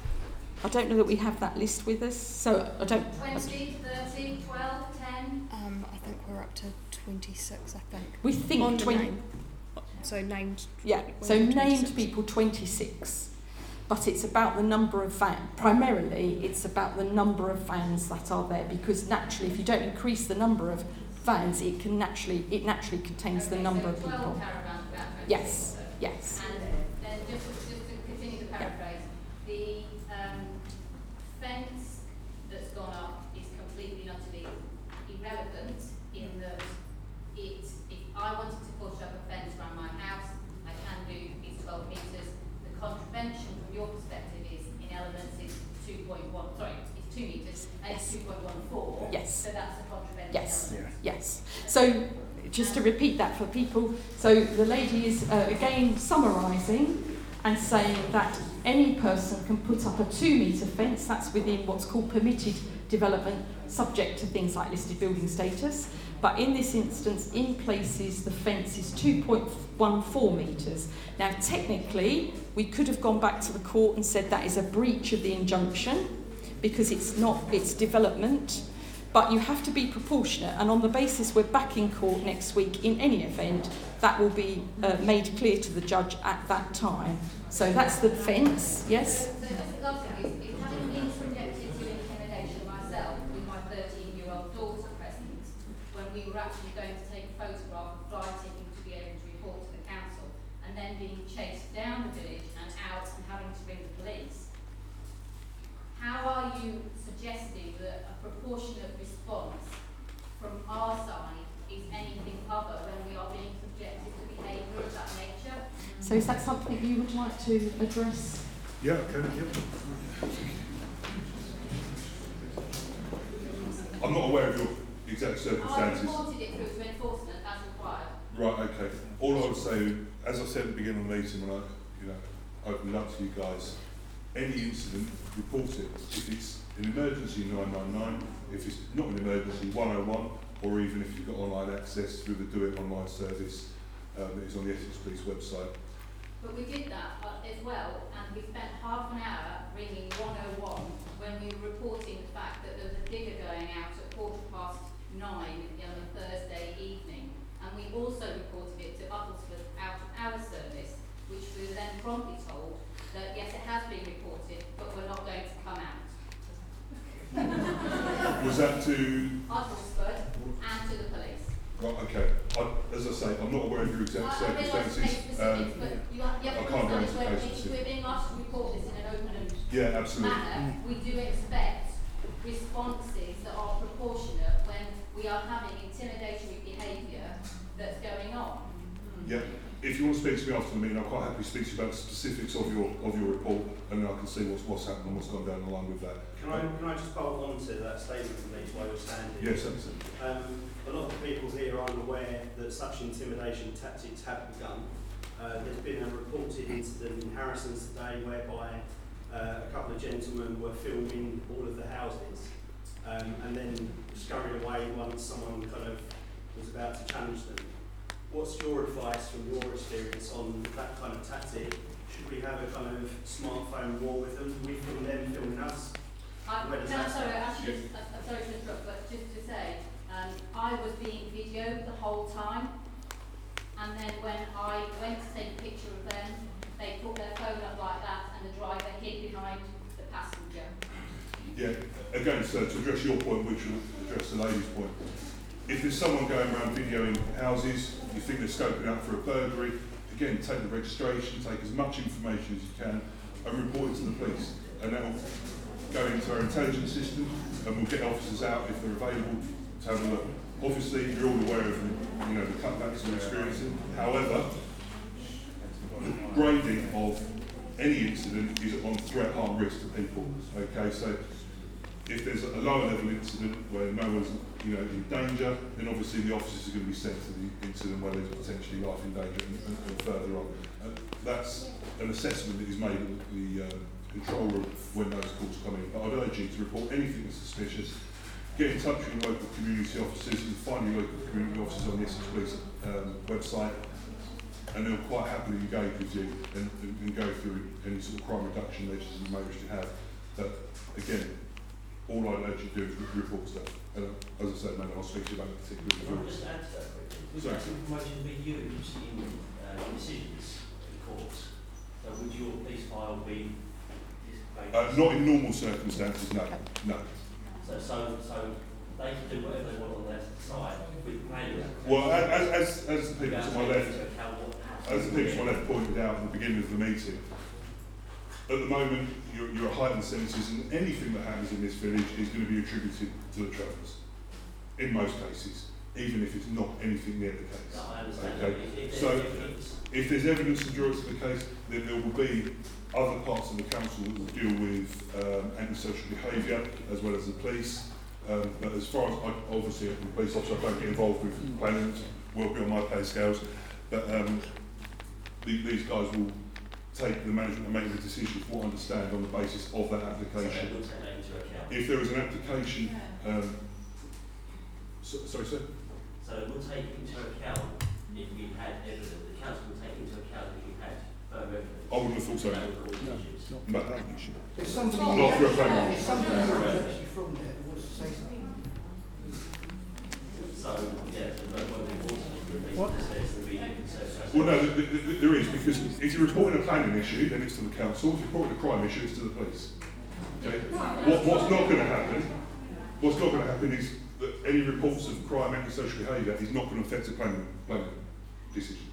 I don't know that we have that list with us, so I don't... 20, 30, 12, 10? I think we're up to 26, I think. We think On the 20... name. So named... Yeah, so 26. named people 26. But it's about the number of vans. Primarily, it's about the number of vans that are there, because naturally, if you don't increase the number of vans, it naturally contains the number of people. 12 caravans about 26. Yes, yes. And then just to continue to paraphrase, the fence that's gone up is completely and utterly irrelevant in that if I wanted to put up a fence around my house, I can do, it's 12 metres. The contravention from your perspective is in elements is 2.1, sorry, it's 2 metres and it's 2.14. Yes. So that's a contravention Yes, element. yes. So just to repeat that for people, so the lady is again summarising and saying that any person can put up a 2-metre fence, that's within what's called permitted development, subject to things like listed building status. But in this instance, in places, the fence is 2.14 metres. Now, technically, we could have gone back to the court and said that is a breach of the injunction because it's not, it's development. But you have to be proportionate, and on the basis we're back in court next week, in any event, that will be made clear to the judge at that time. So that's the fence, yes? So just last thing is having been subjected to intimidation myself with my 13-year-old daughter present, when we were actually going to take a photograph of writing to be able to report to the council, and then being chased down the village and out and having to ring the police. How are you suggesting that a proportionate response from our side is anything other when we are being subjected to behaviour of that nature? So is that something you would like to address? Yeah, okay, yeah. I'm not aware of your exact circumstances. I reported it through to enforcement as required. Right, okay. All I would say, as I said at the beginning of the meeting when I opened it up to you guys, any incident, report it. If it's an emergency, 999. If it's not an emergency, 101. Or even if you've got online access through the Do It Online service that is on the Essex Police website. But we did that as well, and we spent half an hour ringing 101 when we were reporting the fact that there was a digger going out at 9:15 on a Thursday evening. And we also reported it to Uttlesford out of our service, which we were then promptly told that yes, it has been reported, but we're not going to come out. Was that to... Uttlesford and to the police. Right, okay. As I say, I'm not aware of your exact circumstances. But you have I to can't go into understand case when we're being asked to report this in an open and Yeah, absolutely. manner, we do expect responses that are proportionate when we are having intimidatory behaviour that's going on. Yeah. If you want to speak to me after the meeting, I'm quite happy to speak to you about the specifics of your report, and then I can see what's happened and what's gone down the line with that. Can I just bolt on to that statement from me while you're standing? Yes, absolutely. A lot of the people here are unaware that such intimidation tactics have begun. There's been a reported incident in Harrison's today whereby a couple of gentlemen were filming all of the houses and then scurried away once someone kind of was about to challenge them. What's your advice from your experience on that kind of tactic? Should we have a kind of smartphone war with them? We film them filming us? I'm sorry to interrupt, but just to say, I was being videoed the whole time, and then when I went to take a picture of them, they put their phone up like that, and the driver hid behind the passenger. Yeah, again, so to address your point, which will address the lady's point, if there's someone going around videoing houses, you think they're scoping out for a burglary, again, take the registration, take as much information as you can, and report it to the police. And that will go into our intelligence system, and we'll get officers out if they're available to have a look. Obviously, you're all aware of the cutbacks we're experiencing. However, grading of any incident is on threat, harm, risk to people. Okay, so if there's a lower level incident where no one's in danger, then obviously the officers are going to be sent to the incident where there's potentially life in danger and further on. That's an assessment that is made at the control room when those calls come in. But I'd urge you to report anything that's suspicious. Get in touch with your local community officers and find your local community officers on the Essex Police website, and they'll quite happily engage with you and go through any sort of crime reduction measures you may wish to have. But again, all I'd urge you to do is report stuff. And as I said, I'll speak to you about it particularly. Can I just add to that quickly? Would that information be used in decisions in courts? So would your police file be displayed? Not in normal circumstances, no. No. So they can do whatever they want on their side with planning. Well, as the people to my left, pointed out at the beginning of the meeting, at the moment you're at heightened senses, and anything that happens in this village is going to be attributed to the Travellers. In most cases, even if it's not anything near the case. No, I understand. Okay. So if there's evidence to draw it to the case, then there will be other parts of the council that will deal with antisocial behaviour as well as the police. But as far as obviously the police officer, I don't get involved with planning, will be on my pay scales. But these guys will take the management and make the decision for what I understand on the basis of that application. So take that into account. If there is an application, sorry, sir. So it will take into account if we had evidence. The council will take into account if we had further evidence. I wouldn't have thought so. No. There's somebody not for a planning. There's somebody actually from there that wants to say something. So, yeah, so no one What? Well, no, there is, because if you're reporting a planning issue, then it's to the council. If you're reporting a crime issue, it's to the police. Okay? What's not going to happen is that any reports of crime, antisocial behaviour is not going to affect a planning decision.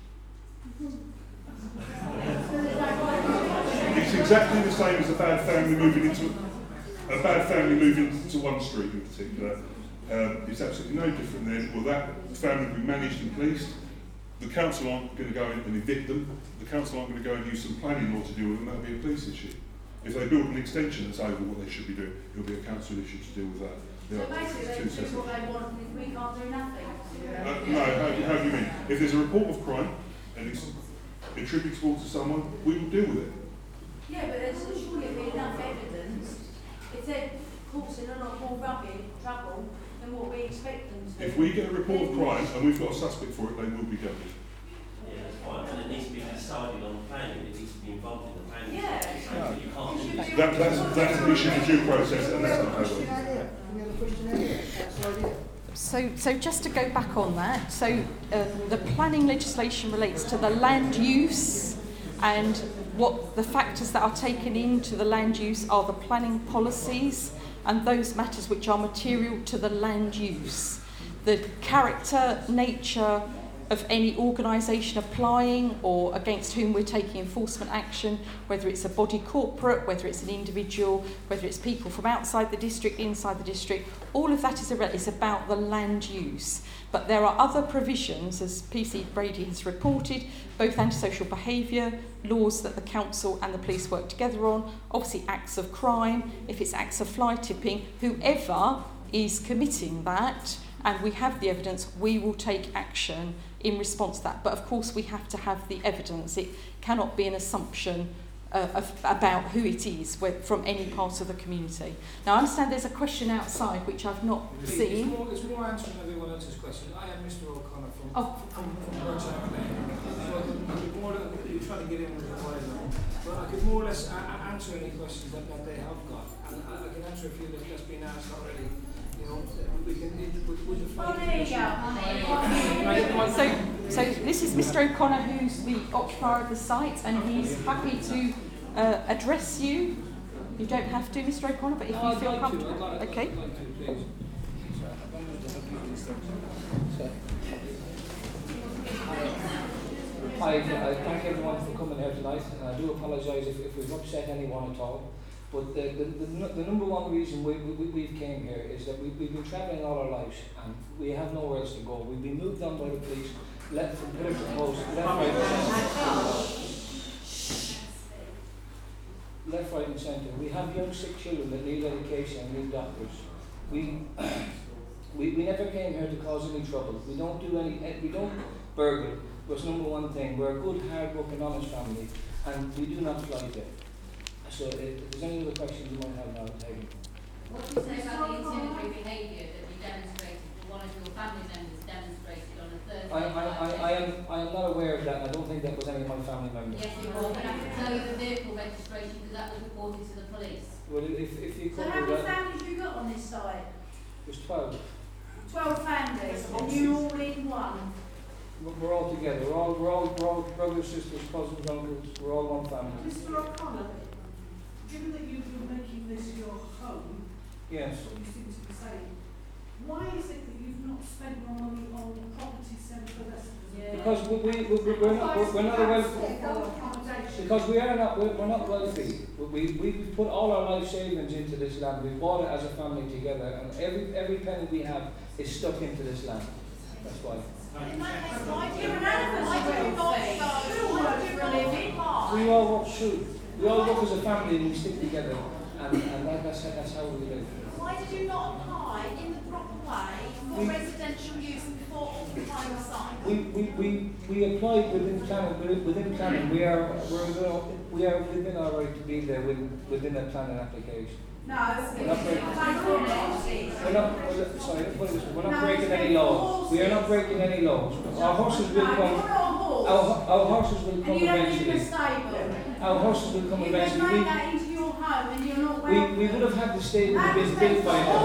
It's exactly the same as a bad family moving into one street in particular. It's absolutely no different then. Well, that family will be managed and policed. The council aren't going to go in and evict them. The council aren't going to go and use some planning law to deal with them. That'll be a police issue. If they build an extension that's over what they should be doing, it'll be a council issue to deal with that. So basically they do what they want and we can't do nothing? No, how do you mean? If there's a report of crime and it's attributable to someone, we will deal with it. Yeah, but there's surely be enough evidence. If they're causing a lot more trouble than what we expect them to. If we get a report of crime and we've got a suspect for it, they will be dealt with. Yeah, that's fine, but it needs to be decided on planning. It needs to be involved in the planning. Yeah. So you can't do That's an issue of due process, and that's not how it works. So just to go back on that, so the planning legislation relates to the land use, and what the factors that are taken into the land use are the planning policies and those matters which are material to the land use. The character, nature of any organisation applying or against whom we're taking enforcement action, whether it's a body corporate, whether it's an individual, whether it's people from outside the district, inside the district, all of that is about the land use. But there are other provisions, as PC Brady has reported, both antisocial behaviour, laws that the council and the police work together on, obviously acts of crime, if it's acts of fly tipping, whoever is committing that, and we have the evidence, we will take action in response to that. But of course we have to have the evidence. It cannot be an assumption about who it is from any part of the community. Now I understand there's a question outside which I've not seen. It's more answering everyone else's question. I am Mr. O'Connor from Bircham Lane. So I could more you try to get in with the while now. But I could more or less answer any questions that they have got. And I can answer a few that's been asked already. You know, we can with the So this is Mr. O'Connor, who's the occupier of the site, and he's happy to address you. You don't have to, Mr. O'Connor, but if you feel comfortable. Okay. I thank everyone for coming here tonight, and I do apologise if we've upset anyone at all. But the number one reason we came here is that we've been travelling all our lives, and we have nowhere else to go. We've been moved on by the police, left from pillar to post, left, right and centre. We have young sick children that need education and need doctors. We never came here to cause any trouble. We don't burgle. That's number one thing. We're a good, hard-working, honest family, and we do not fly there. So if there's any other questions you might have now, take it. What do you say about the intimidatory behaviour that you demonstrated, or one of your family members demonstrated on a Thursday? I am not aware of that, and I don't think that was any of my family members. Yes, it was, and I can tell you the vehicle registration because that was reported to the police. Well, if you So how many families have you got on this site? There's 12. 12 families, and you all in one? We're all together. We're all brothers, sisters, cousins, uncles. We're all one family. Mr. O'Connor, given that you've been making this your home, yes. What you seem to be saying, why is it that you've not spent more money on the property centre for residents? Because we're not a wealthy. Because we're not wealthy. We put all our life savings into this land. We bought it as a family together, and every penny we have is stuck into this land. That's why. We all work through. We all work as a family and we stick together, and that's how we live. Why did you not apply in the proper way for residential use before occupying the site? We applied within planning. Within planning, we are within our right to be there within a planning application. No, we're not breaking any laws. We are not breaking any laws. Our horses will come. Our horses will come eventually. Our horses will come eventually. You made that into your home and you're not welcome. We would have had the stable been built by now.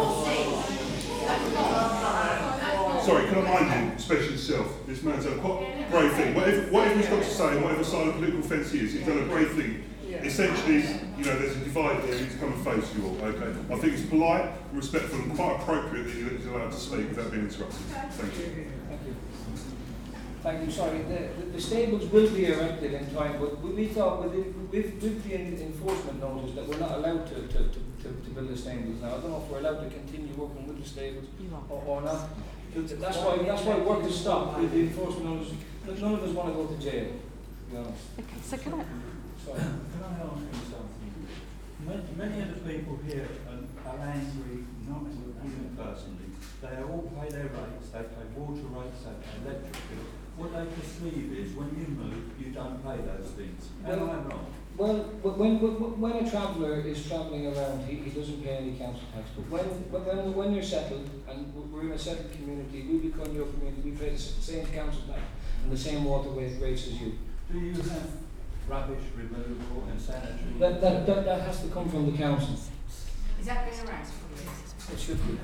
Sorry, can I mind you, especially yourself, this man's done quite a brave thing. Whatever he's got to say, and whatever side of the political fence he is, he's done a brave thing. Essentially, there's a divide there, he's come and face you all, okay? I think it's polite, respectful, and quite appropriate that you're allowed to speak without being interrupted. Thank you. Thank you, sorry. The stables will be erected in time, but we thought with the enforcement notice that we're not allowed to build the stables now. I don't know if we're allowed to continue working with the stables or not. That's why work has stopped with the enforcement notice. None of us want to go to jail, to be honest. Okay, so can I... Sorry. Can I ask you something? Many of the people here are angry, not with you personally. They all pay their rates, they pay water rates, they pay electric bills. What they perceive is when you move, you don't pay those things. Am I wrong? Well, when a traveller is travelling around, he doesn't pay any council tax. But when you're settled, and we're in a settled community, we become your community, we pay the same council tax and the same water rates as you. Do you have rubbish removal and sanitary? That has to come from the council. Is that been around for years? It should be.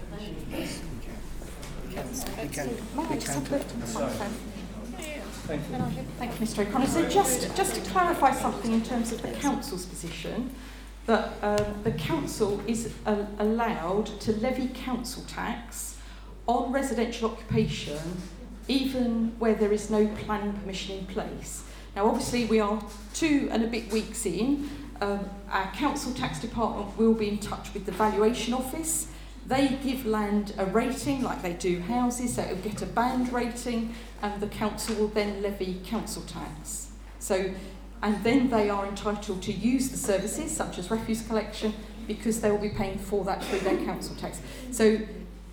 Thank you, Mr. O'Connor. So just to clarify something in terms of the council's position, that the council is allowed to levy council tax on residential occupation even where there is no planning permission in place. Now obviously we are 2 and a bit weeks in. Our council tax department will be in touch with the valuation office. They give land a rating like they do houses, so it will get a band rating, and the council will then levy council tax. And then they are entitled to use the services such as refuse collection because they will be paying for that through their council tax. So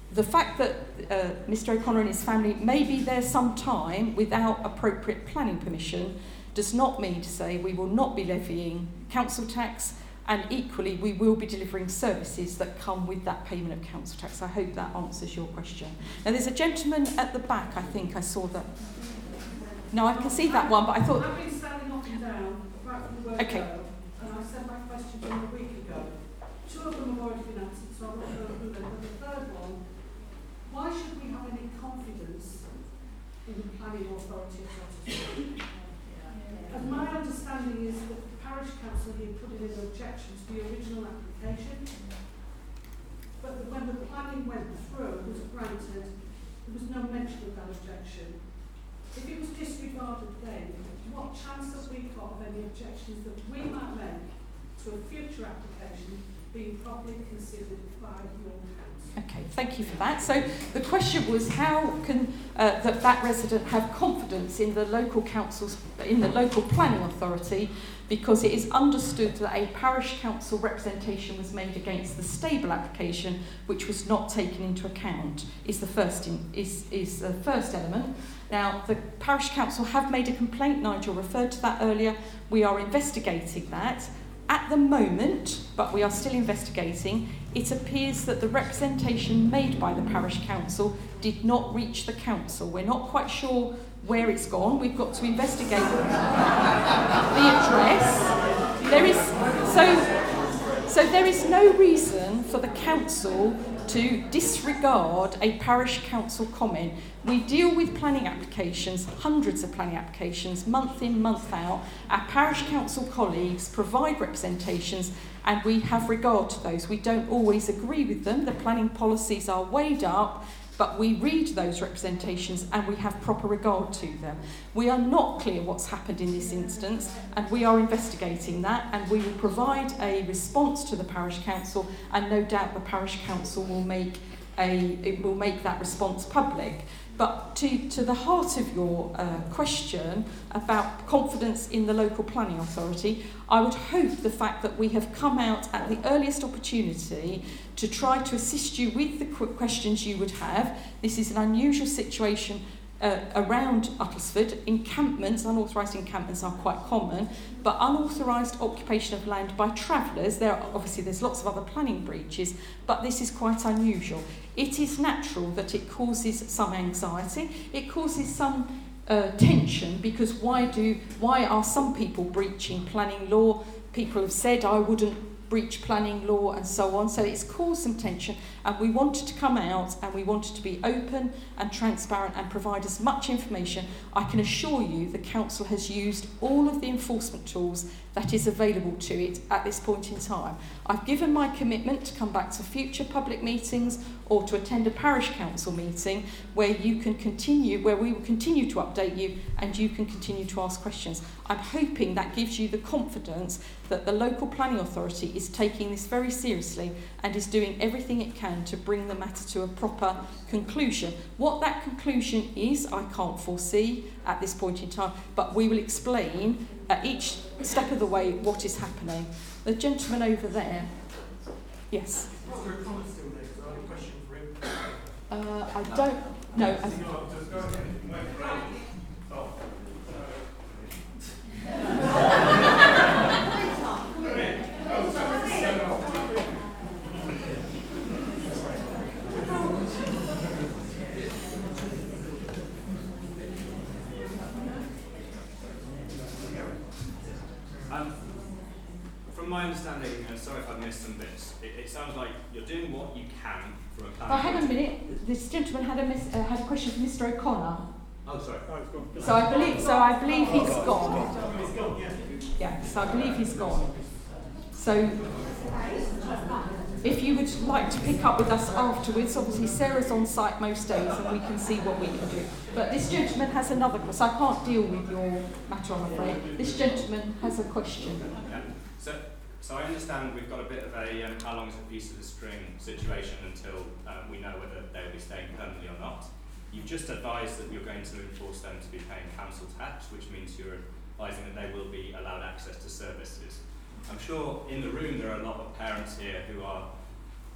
The fact that Mr O'Connor and his family may be there some time without appropriate planning permission does not mean to say we will not be levying council tax, and equally we will be delivering services that come with that payment of council tax. I hope that answers your question. Now there's a gentleman at the back, I think I saw that. No, I can see that one, but I thought... I've been standing up and down right from the word okay. go, and I sent my question from a week ago. 2 of them have already been answered, so I won't go through them. But the third one, why should we have any confidence in the planning authority of Rochester? And my understanding is that the parish council here put in an objection to the original application, but when the planning went through, was granted, there was no mention of that objection. If it was disregarded then, what chance have we got of any objections that we might make to a future application being properly considered by your council? Okay, thank you for that. So the question was, how can that resident have confidence in the local council's, in the local planning authority, because it is understood that a parish council representation was made against the stable application, which was not taken into account, is the first element. Now, the parish council have made a complaint. Nigel referred to that earlier. We are investigating that. At the moment, but we are still investigating, it appears that the representation made by the parish council did not reach the council. We're not quite sure where it's gone. We've got to investigate the address. So there is no reason for the council to disregard a parish council comment. We deal with planning applications, hundreds of planning applications, month in, month out. Our parish council colleagues provide representations and we have regard to those. We don't always agree with them. The planning policies are weighed up, but we read those representations and we have proper regard to them. We are not clear what's happened in this instance, and we are investigating that, and we will provide a response to the parish council, and no doubt the parish council will make that response public. But to the heart of your question about confidence in the local planning authority, I would hope the fact that we have come out at the earliest opportunity to try to assist you with the questions you would have. This is an unusual situation around Uttlesford. Encampments, unauthorised encampments are quite common, but unauthorised occupation of land by travellers, there's lots of other planning breaches, but this is quite unusual. It is natural that it causes some anxiety, it causes some tension, because why are some people breaching planning law? People have said I wouldn't breach planning law and so on, so it's caused some tension, and we wanted to come out and we wanted to be open and transparent and provide as much information. I can assure you the council has used all of the enforcement tools that is available to it at this point in time. I've given my commitment to come back to future public meetings or to attend a parish council meeting where we will continue to update you and you can continue to ask questions. I'm hoping that gives you the confidence that the local planning authority is taking this very seriously and is doing everything it can to bring the matter to a proper conclusion. What that conclusion is, I can't foresee at this point in time, but we will explain at each step of the way what is happening. The gentleman over there. Yes. Mr. O'Connor still there, so I have a question for him. I don't know. From my understanding, and sorry if I've missed some bits, it sounds like you're doing what you can from a planning. Oh, hang on a minute. This gentleman had a question for Mr. O'Connor. Oh, sorry. So I believe he's gone. He's gone, yeah. Yeah, so I believe he's gone. So if you would like to pick up with us afterwards, obviously Sarah's on site most days and we can see what we can do. But this gentleman has another question. I can't deal with your matter, I'm afraid. This gentleman has a question. Yeah. So I understand we've got a bit of a how long is a piece of the string situation until we know whether they'll be staying permanently or not. You've just advised that you're going to enforce them to be paying council tax, which means you're advising that they will be allowed access to services. I'm sure in the room there are a lot of parents here who are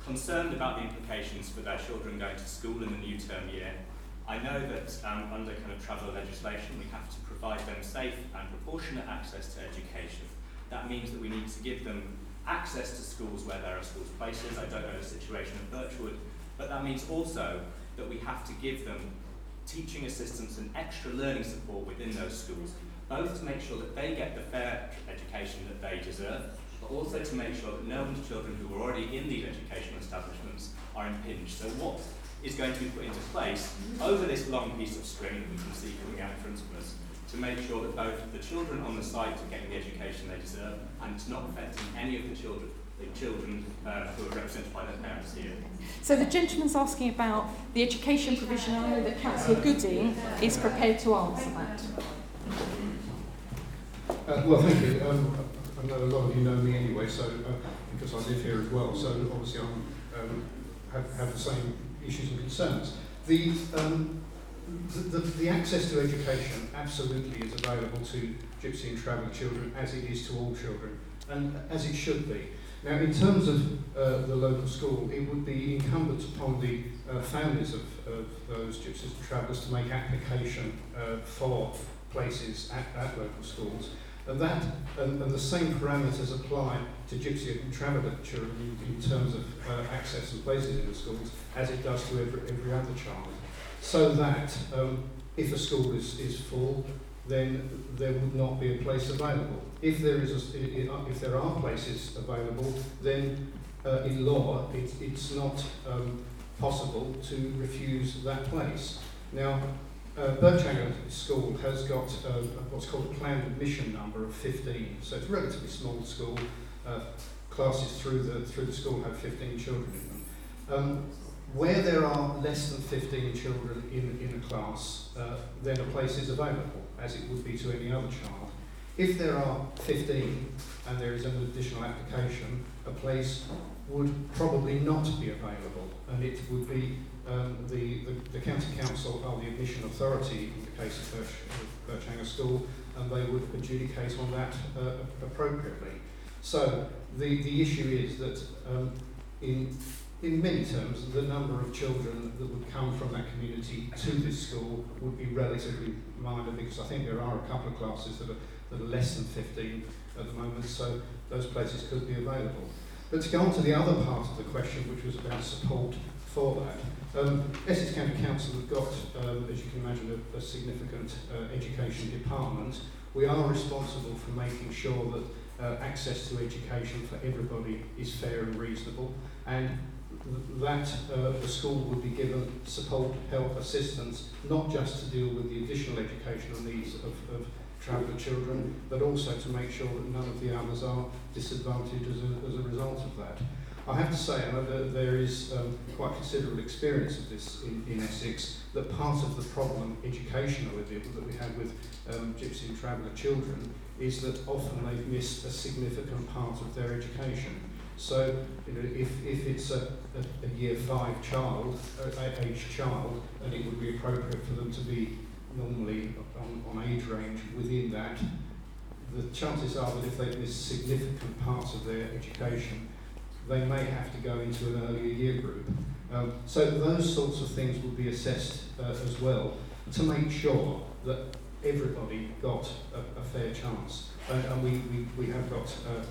concerned about the implications for their children going to school in the new term year. I know that under kind of travel legislation we have to provide them safe and proportionate access to education. That means that we need to give them access to schools where there are schools places. I don't know the situation at Birchwood, but that means also that we have to give them teaching assistance and extra learning support within those schools, both to make sure that they get the fair education that they deserve, but also to make sure that no one's children who are already in these educational establishments are impinged. So what is going to be put into place over this long piece of string that we can see coming out in front of us to make sure that both the children on the site are getting the education they deserve and it's not affecting any of the children who are represented by their parents here. So the gentleman's asking about the education provision. I know that Councillor Gooding is prepared to answer that. Well, thank you. I know a lot of you know me anyway, so because I live here as well, so obviously I have the same issues and concerns. The access to education absolutely is available to Gypsy and Traveller children, as it is to all children, and as it should be. Now, in terms of the local school, it would be incumbent upon the families of those Gypsies and Travellers to make application for places at local schools. And the same parameters apply to Gypsy and Traveller children in terms of access and places in the schools as it does to every other child. So that if a school is full, then there would not be a place available. If there are places available, then in law it's not possible to refuse that place. Now, Birchanger School has got what's called a planned admission number of 15, so it's a relatively small school. Classes through the school have 15 children in them. Where there are less than 15 children in a class, then a place is available, as it would be to any other child. If there are 15 and there is an additional application, a place would probably not be available, and it would be the County Council are the admission authority in the case of Birchanger School, and they would adjudicate on that appropriately. So the issue is that in many terms, the number of children that would come from that community to this school would be relatively minor, because I think there are a couple of classes that are less than 15 at the moment, so those places could be available. But to go on to the other part of the question, which was about support for that, Essex County Council have got, as you can imagine, a significant education department. We are responsible for making sure that access to education for everybody is fair and reasonable, and that the school would be given support, help, assistance, not just to deal with the additional educational needs of Traveller children, but also to make sure that none of the others are disadvantaged as a result of that. I have to say, I know that there is quite considerable experience of this in Essex, that part of the problem educationally that we have with Gypsy and Traveller children is that often they've missed a significant part of their education. So, you know, if it's a year 5 child, age child, then it would be appropriate for them to be normally on age range within that. The chances are that if they've missed significant parts of their education, they may have to go into an earlier year group. So those sorts of things would be assessed as well, to make sure that everybody got a fair chance. And we have got,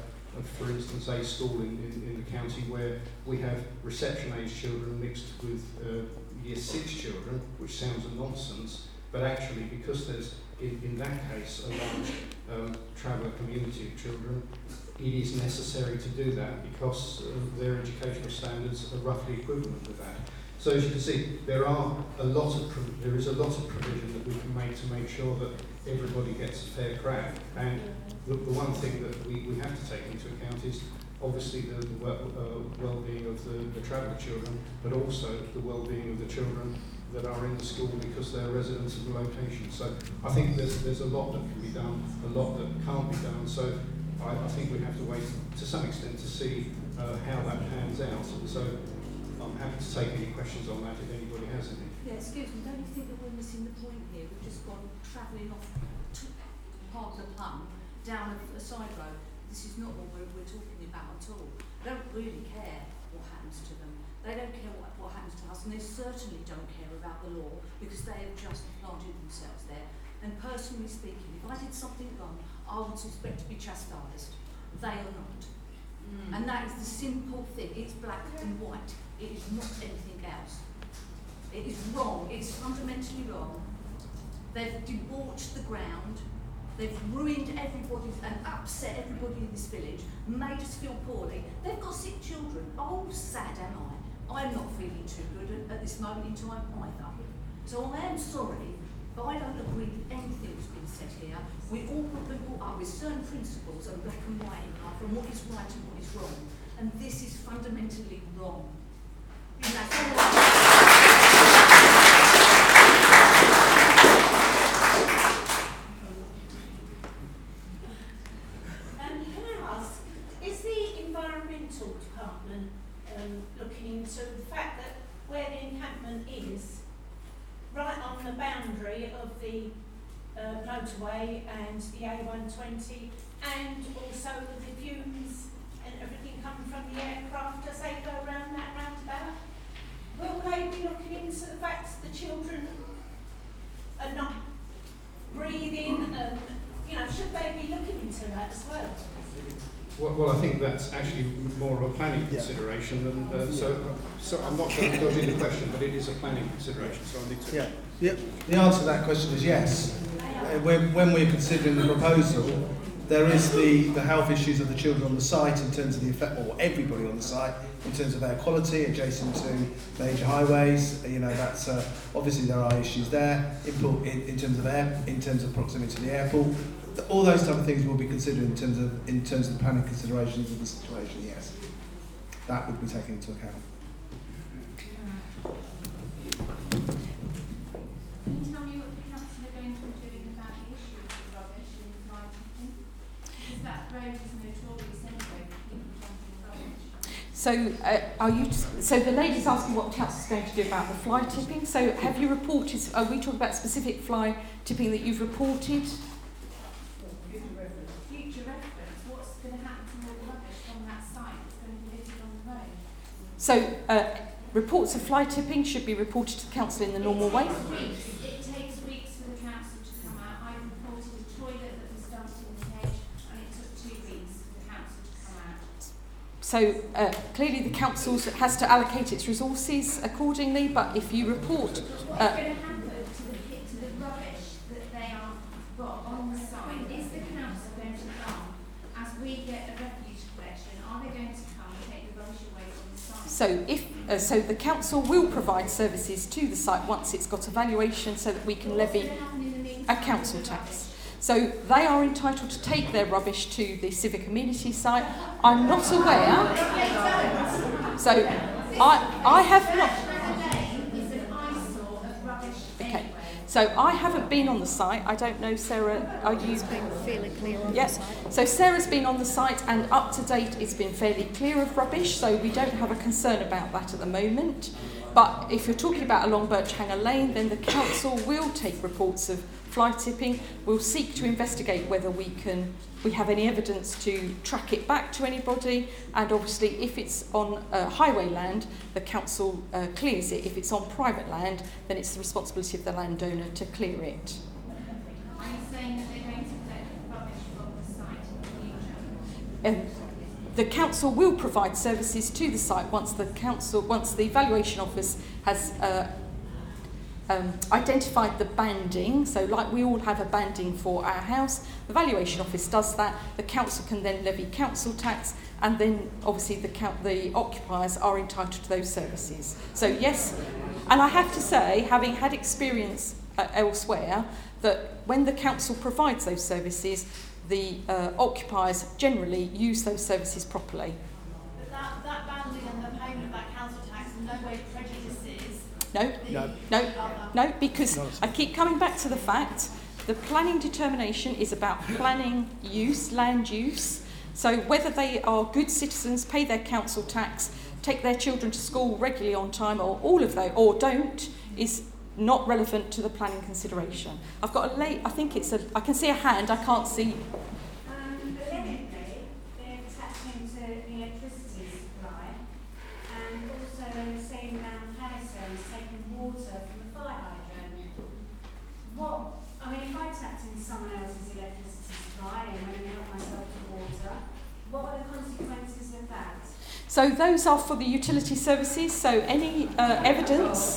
for instance, a school in the county where we have reception age children mixed with year 6 children, which sounds a nonsense, but actually because there's in that case a large Traveller community of children, it is necessary to do that because their educational standards are roughly equivalent with that. So as you can see, there is a lot of provision that we can make to make sure that everybody gets a fair crack. And the one thing that we have to take into account is obviously the well-being of the Traveller children, but also the well-being of the children that are in the school because they're residents of the location. So I think there's a lot that can be done, a lot that can't be done. So I think we have to wait to some extent to see how that pans out. So I'm happy to take any questions on that if anybody has any. Yeah, excuse me, don't you think that we're missing the point here? We've just gone travelling off, pardon the pun, down a side road. This is not what we're talking about at all. I don't really care what happens to them. They don't care what happens to us, and they certainly don't care about the law because they have just planted themselves there. And personally speaking, if I did something wrong, I would expect to be chastised. They are not. And that is the simple thing. It's black and white. It is not anything else. It is wrong. It's fundamentally wrong. They've debauched the ground. They've ruined everybody and upset everybody in this village, made us feel poorly. They've got sick children. Oh, sad am I. I'm not feeling too good at this moment in time either. So I am sorry, but I don't agree with anything that's been said here. We all have been brought up with certain principles and black and white in life and what is right and what is wrong. And this is fundamentally wrong. And that's all Can I ask, is the environmental department looking into the fact that where the encampment is, right on the boundary of the motorway and the A120, and also the fumes and everything coming from the aircraft as they go around that roundabout? Will they be looking into the fact that the children are not breathing? Should they be looking into that as well? Well, I think that's actually more of a planning consideration than so I'm not going to dodge the question, but it is a planning consideration. So I need to. Yeah. The answer to that question is yes. When we're considering the proposal, there is the health issues of the children on the site in terms of the effect, or everybody on the site in terms of air quality adjacent to major highways. That's obviously there are issues there in terms of air, in terms of proximity to the airport. All those type of things will be considered in terms of planning considerations of the situation. Yes, that would be taken into account. Can you tell me what the council are going to be doing about the issue of the rubbish and fly tipping? Because that road is notorious anyway for people dumping rubbish. So the lady's asking what the council's going to do about the fly tipping. So have you reported, are we talking about specific fly tipping that you've reported? Future reference, what's going to happen to all the rubbish from that site that's going to be littered on the road? So reports of fly tipping should be reported to the council in the normal way. It takes weeks for the council to come out. I reported a toilet that was dumped in the hedge, and it took 2 weeks for the council to come out. So clearly the council has to allocate its resources accordingly, but if you report... What's going to happen to the rubbish that they are got on the site? Is the council going to come, as we get a refuge collection, are they going to come and take the rubbish away from the site? So the council will provide services to the site once it's got a valuation so that we can levy a council tax. So they are entitled to take their rubbish to the civic amenity site. I'm not aware. So I have not. Okay. So I haven't been on the site. I don't know, Sarah, are you? It's been fairly clear on Yes. the site. So Sarah's been on the site, and up to date it's been fairly clear of rubbish, so we don't have a concern about that at the moment. But if you're talking about along Birchhanger Lane, then the council will take reports of fly tipping. We'll seek to investigate whether we have any evidence to track it back to anybody, and obviously if it's on highway land, the council clears it. If it's on private land, then it's the responsibility of the landowner to clear it. Are you saying that they're going to collect rubbish from the site in the future? The council will provide services to the site once the valuation office has identified the banding. So like we all have a banding for our house, the valuation office does that. The council can then levy council tax, and then obviously the occupiers are entitled to those services. So yes, and I have to say, having had experience elsewhere, that when the council provides those services, the occupiers generally use those services properly. But that banding and the payment of that council tax in no way prejudices. No, because I keep coming back to the fact the planning determination is about planning use, land use. So whether they are good citizens, pay their council tax, take their children to school regularly on time, or all of those, or don't, is not relevant to the planning consideration. I've got I can see a hand, I can't see. Allegedly, they're tapping into the electricity supply, So those are for the utility services. So any evidence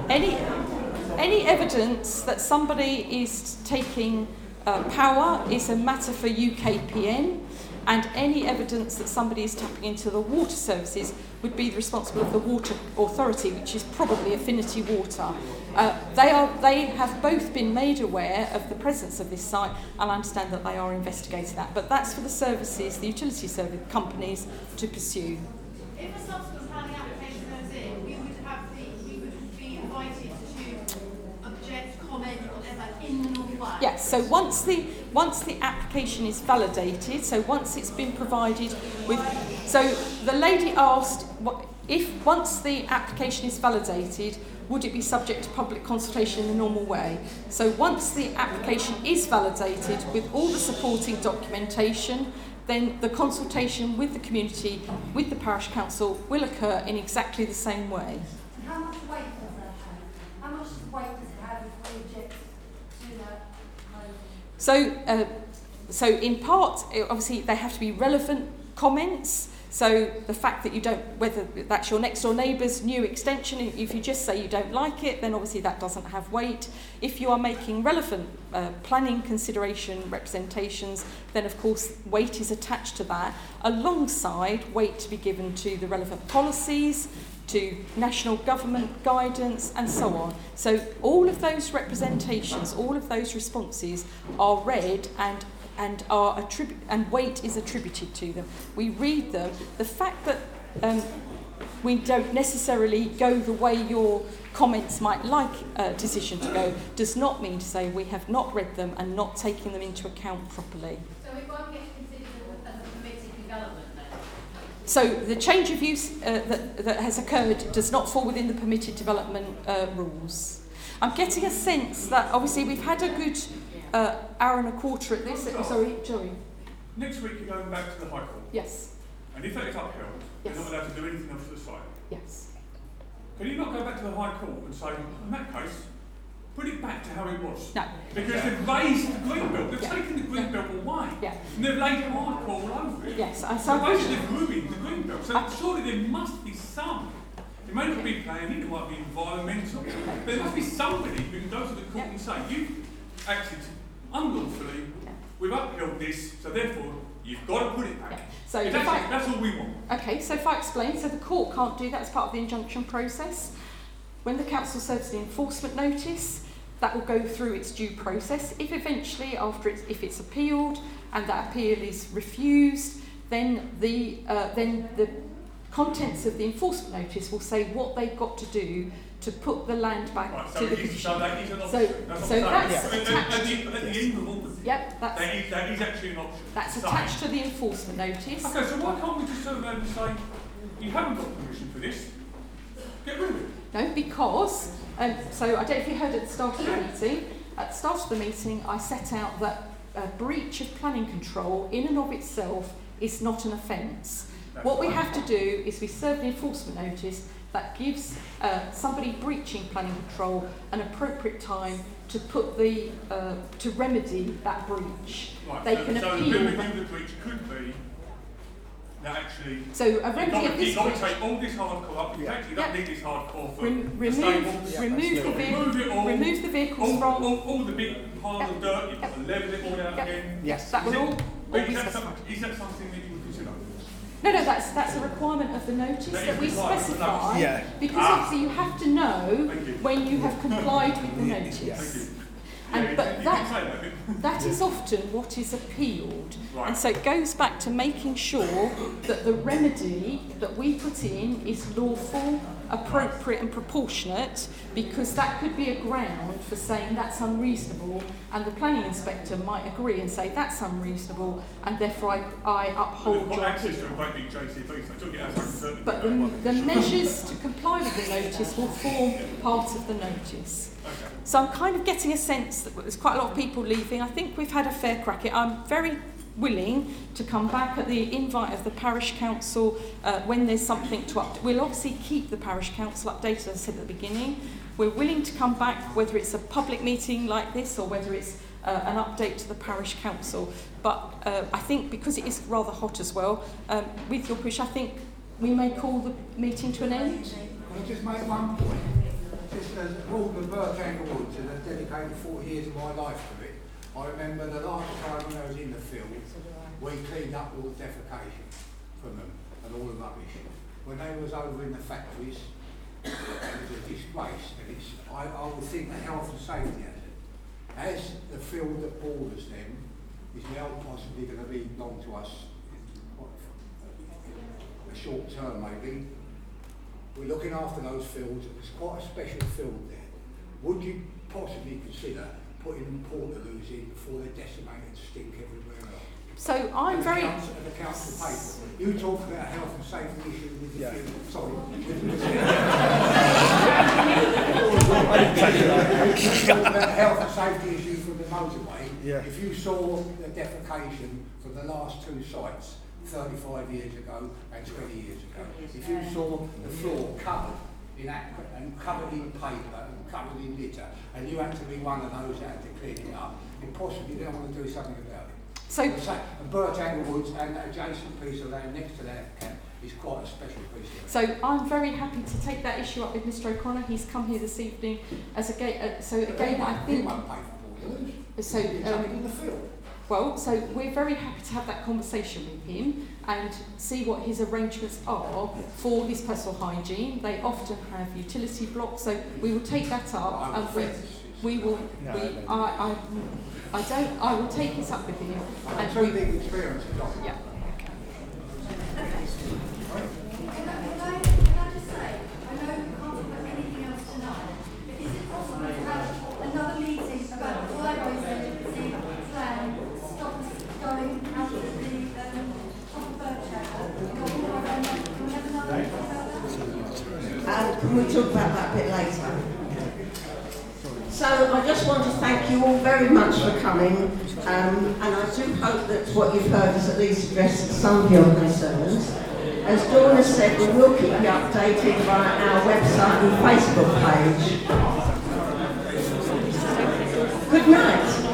that somebody is taking power is a matter for UKPN, and any evidence that somebody is tapping into the water services would be the responsible of the Water Authority, which is probably Affinity Water. They have both been made aware of the presence of this site, and I understand that they are investigating that. But that's for the services, the utility service companies, to pursue. If a subsequent planning application goes in, we would be invited to object, comment, whatever, in the normal way. Yes, so once the application is validated, so once it's been provided with, so the lady asked, if once the application is validated, would it be subject to public consultation in the normal way? So once the application is validated with all the supporting documentation, then the consultation with the community, with the parish council, will occur in exactly the same way. How much weight does that have? How much weight does it have if we object to that? So in part, obviously, they have to be relevant comments. So the fact that you don't, whether that's your next door neighbour's new extension, if you just say you don't like it, then obviously that doesn't have weight. If you are making relevant planning consideration representations, then of course weight is attached to that, alongside weight to be given to the relevant policies, to national government guidance, and so on. So all of those representations, all of those responses are read and weight is attributed to them. We read them. The fact that we don't necessarily go the way your comments might like a decision to go does not mean to say we have not read them and not taken them into account properly. So it won't get considered as a permitted development then? So the change of use that has occurred does not fall within the permitted development rules. I'm getting a sense that obviously we've had a good hour and a quarter at this. Sorry, Joey. Next week you're going back to the High Court. Yes. And if that is upheld, Yes. you're not allowed to do anything else to the site. Yes. Can you not go back to the High Court and say, in that case, put it back to how it was? No. Because they've raised the green belt, they've taken the green belt away. Yeah. And they've laid hardcore all over it. Yes, So basically they've ruined the green belt. So surely there must be some. It may not be planning, it might be environmental, but there must be somebody who can go to the court and say, you've acted unlawfully, we've upheld this, so therefore you've got to put it back. So that's all we want. Okay, so if I explain, so the court can't do that as part of the injunction process. When the council serves an enforcement notice, that will go through its due process. If eventually, if it's appealed and that appeal is refused, then the contents of the enforcement notice will say what they've got to do to put the land back to the position. So that is an option. So that's attached. At the end of all the Yep, that is actually an option. That's attached to the enforcement notice. Okay, so why can't we just turn around and say, you haven't got permission for this, get rid of it? No, because, so I don't know if you heard at the start of the meeting, at the start of the meeting I set out that a breach of planning control in and of itself is not an offence. What we have to do is we serve an enforcement notice that gives somebody breaching planning control an appropriate time to put to remedy that breach. Right, they so, can so appeal. the remedy of the breach could be that actually a remedy of this you've got to breach. take all this hardcore up. You actually don't need this hardcore for Remove the stables. remove the vehicles from all the big pile of dirt. You've got to level it all out again. Yes, that will all be Is specified. that something that you would consider? No, that's a requirement of the notice that we specify, Yeah. because obviously you have to know when you have complied with the notice. But that is often what is appealed. Right. And so it goes back to making sure that the remedy that we put in is lawful, appropriate and proportionate, because that could be a ground for saying that's unreasonable, and the planning inspector might agree and say that's unreasonable, and therefore I uphold your access to a great big JCB, so I took it as a but the measures to comply with the notice will form part of the notice. Okay. So I'm kind of getting a sense that there's quite a lot of people leaving. I think we've had a fair crack at it. I'm very willing to come back at the invite of the parish council when there's something to update. We'll obviously keep the parish council updated, as I said at the beginning. We're willing to come back, whether it's a public meeting like this or whether it's an update to the parish council. But I think because it is rather hot as well, with your push, I think we may call the meeting to an end. Can I just make one point? Just as Walden Burtangle Woods, and I've dedicated 40 years of my life to it, I remember the last time when I was in the field, we cleaned up all the defecation from them and all the rubbish. When they was over in the factories, it was a disgrace, and I would think the health and safety hazard. As the field that borders them is now possibly going to be belong to us in quite a short term maybe, we're looking after those fields. It's quite a special field there. Would you possibly consider putting portaloos in before they're decimated and stink everywhere else? So I'm very... The council paper. You talk about health and safety issues with the field. Sorry. You talk about health and safety issues from the motorway. Yeah. If you saw the defecation from the last two sites 35 years ago and 20 years ago, if you saw the floor covered in and covered in paper and covered in litter, and you had to be one of those that had to clean it up, you possibly don't want to do something about it. So, and Burtangle Woods and the adjacent piece of land next to that camp is quite a special piece of land. So I'm very happy to take that issue up with Mr O'Connor. He's come here this evening as a gate. So again, I think. So we're very happy to have that conversation with him and see what his arrangements are for his personal hygiene. They often have utility blocks, so we will take that up and we will. I will take it up with him. And so big experience. Yeah. Can I just say, I know we can't talk about anything else tonight, but is it possible to have another meeting about why the plan stop us going out of the top of Birchacre? Can we have another meeting about that? Can we talk about that a bit later? So I just want to thank you all very much for coming, and I do hope that what you've heard has at least addressed some of your concerns. As Dawn has said, we will keep you updated via our website and Facebook page. Good night.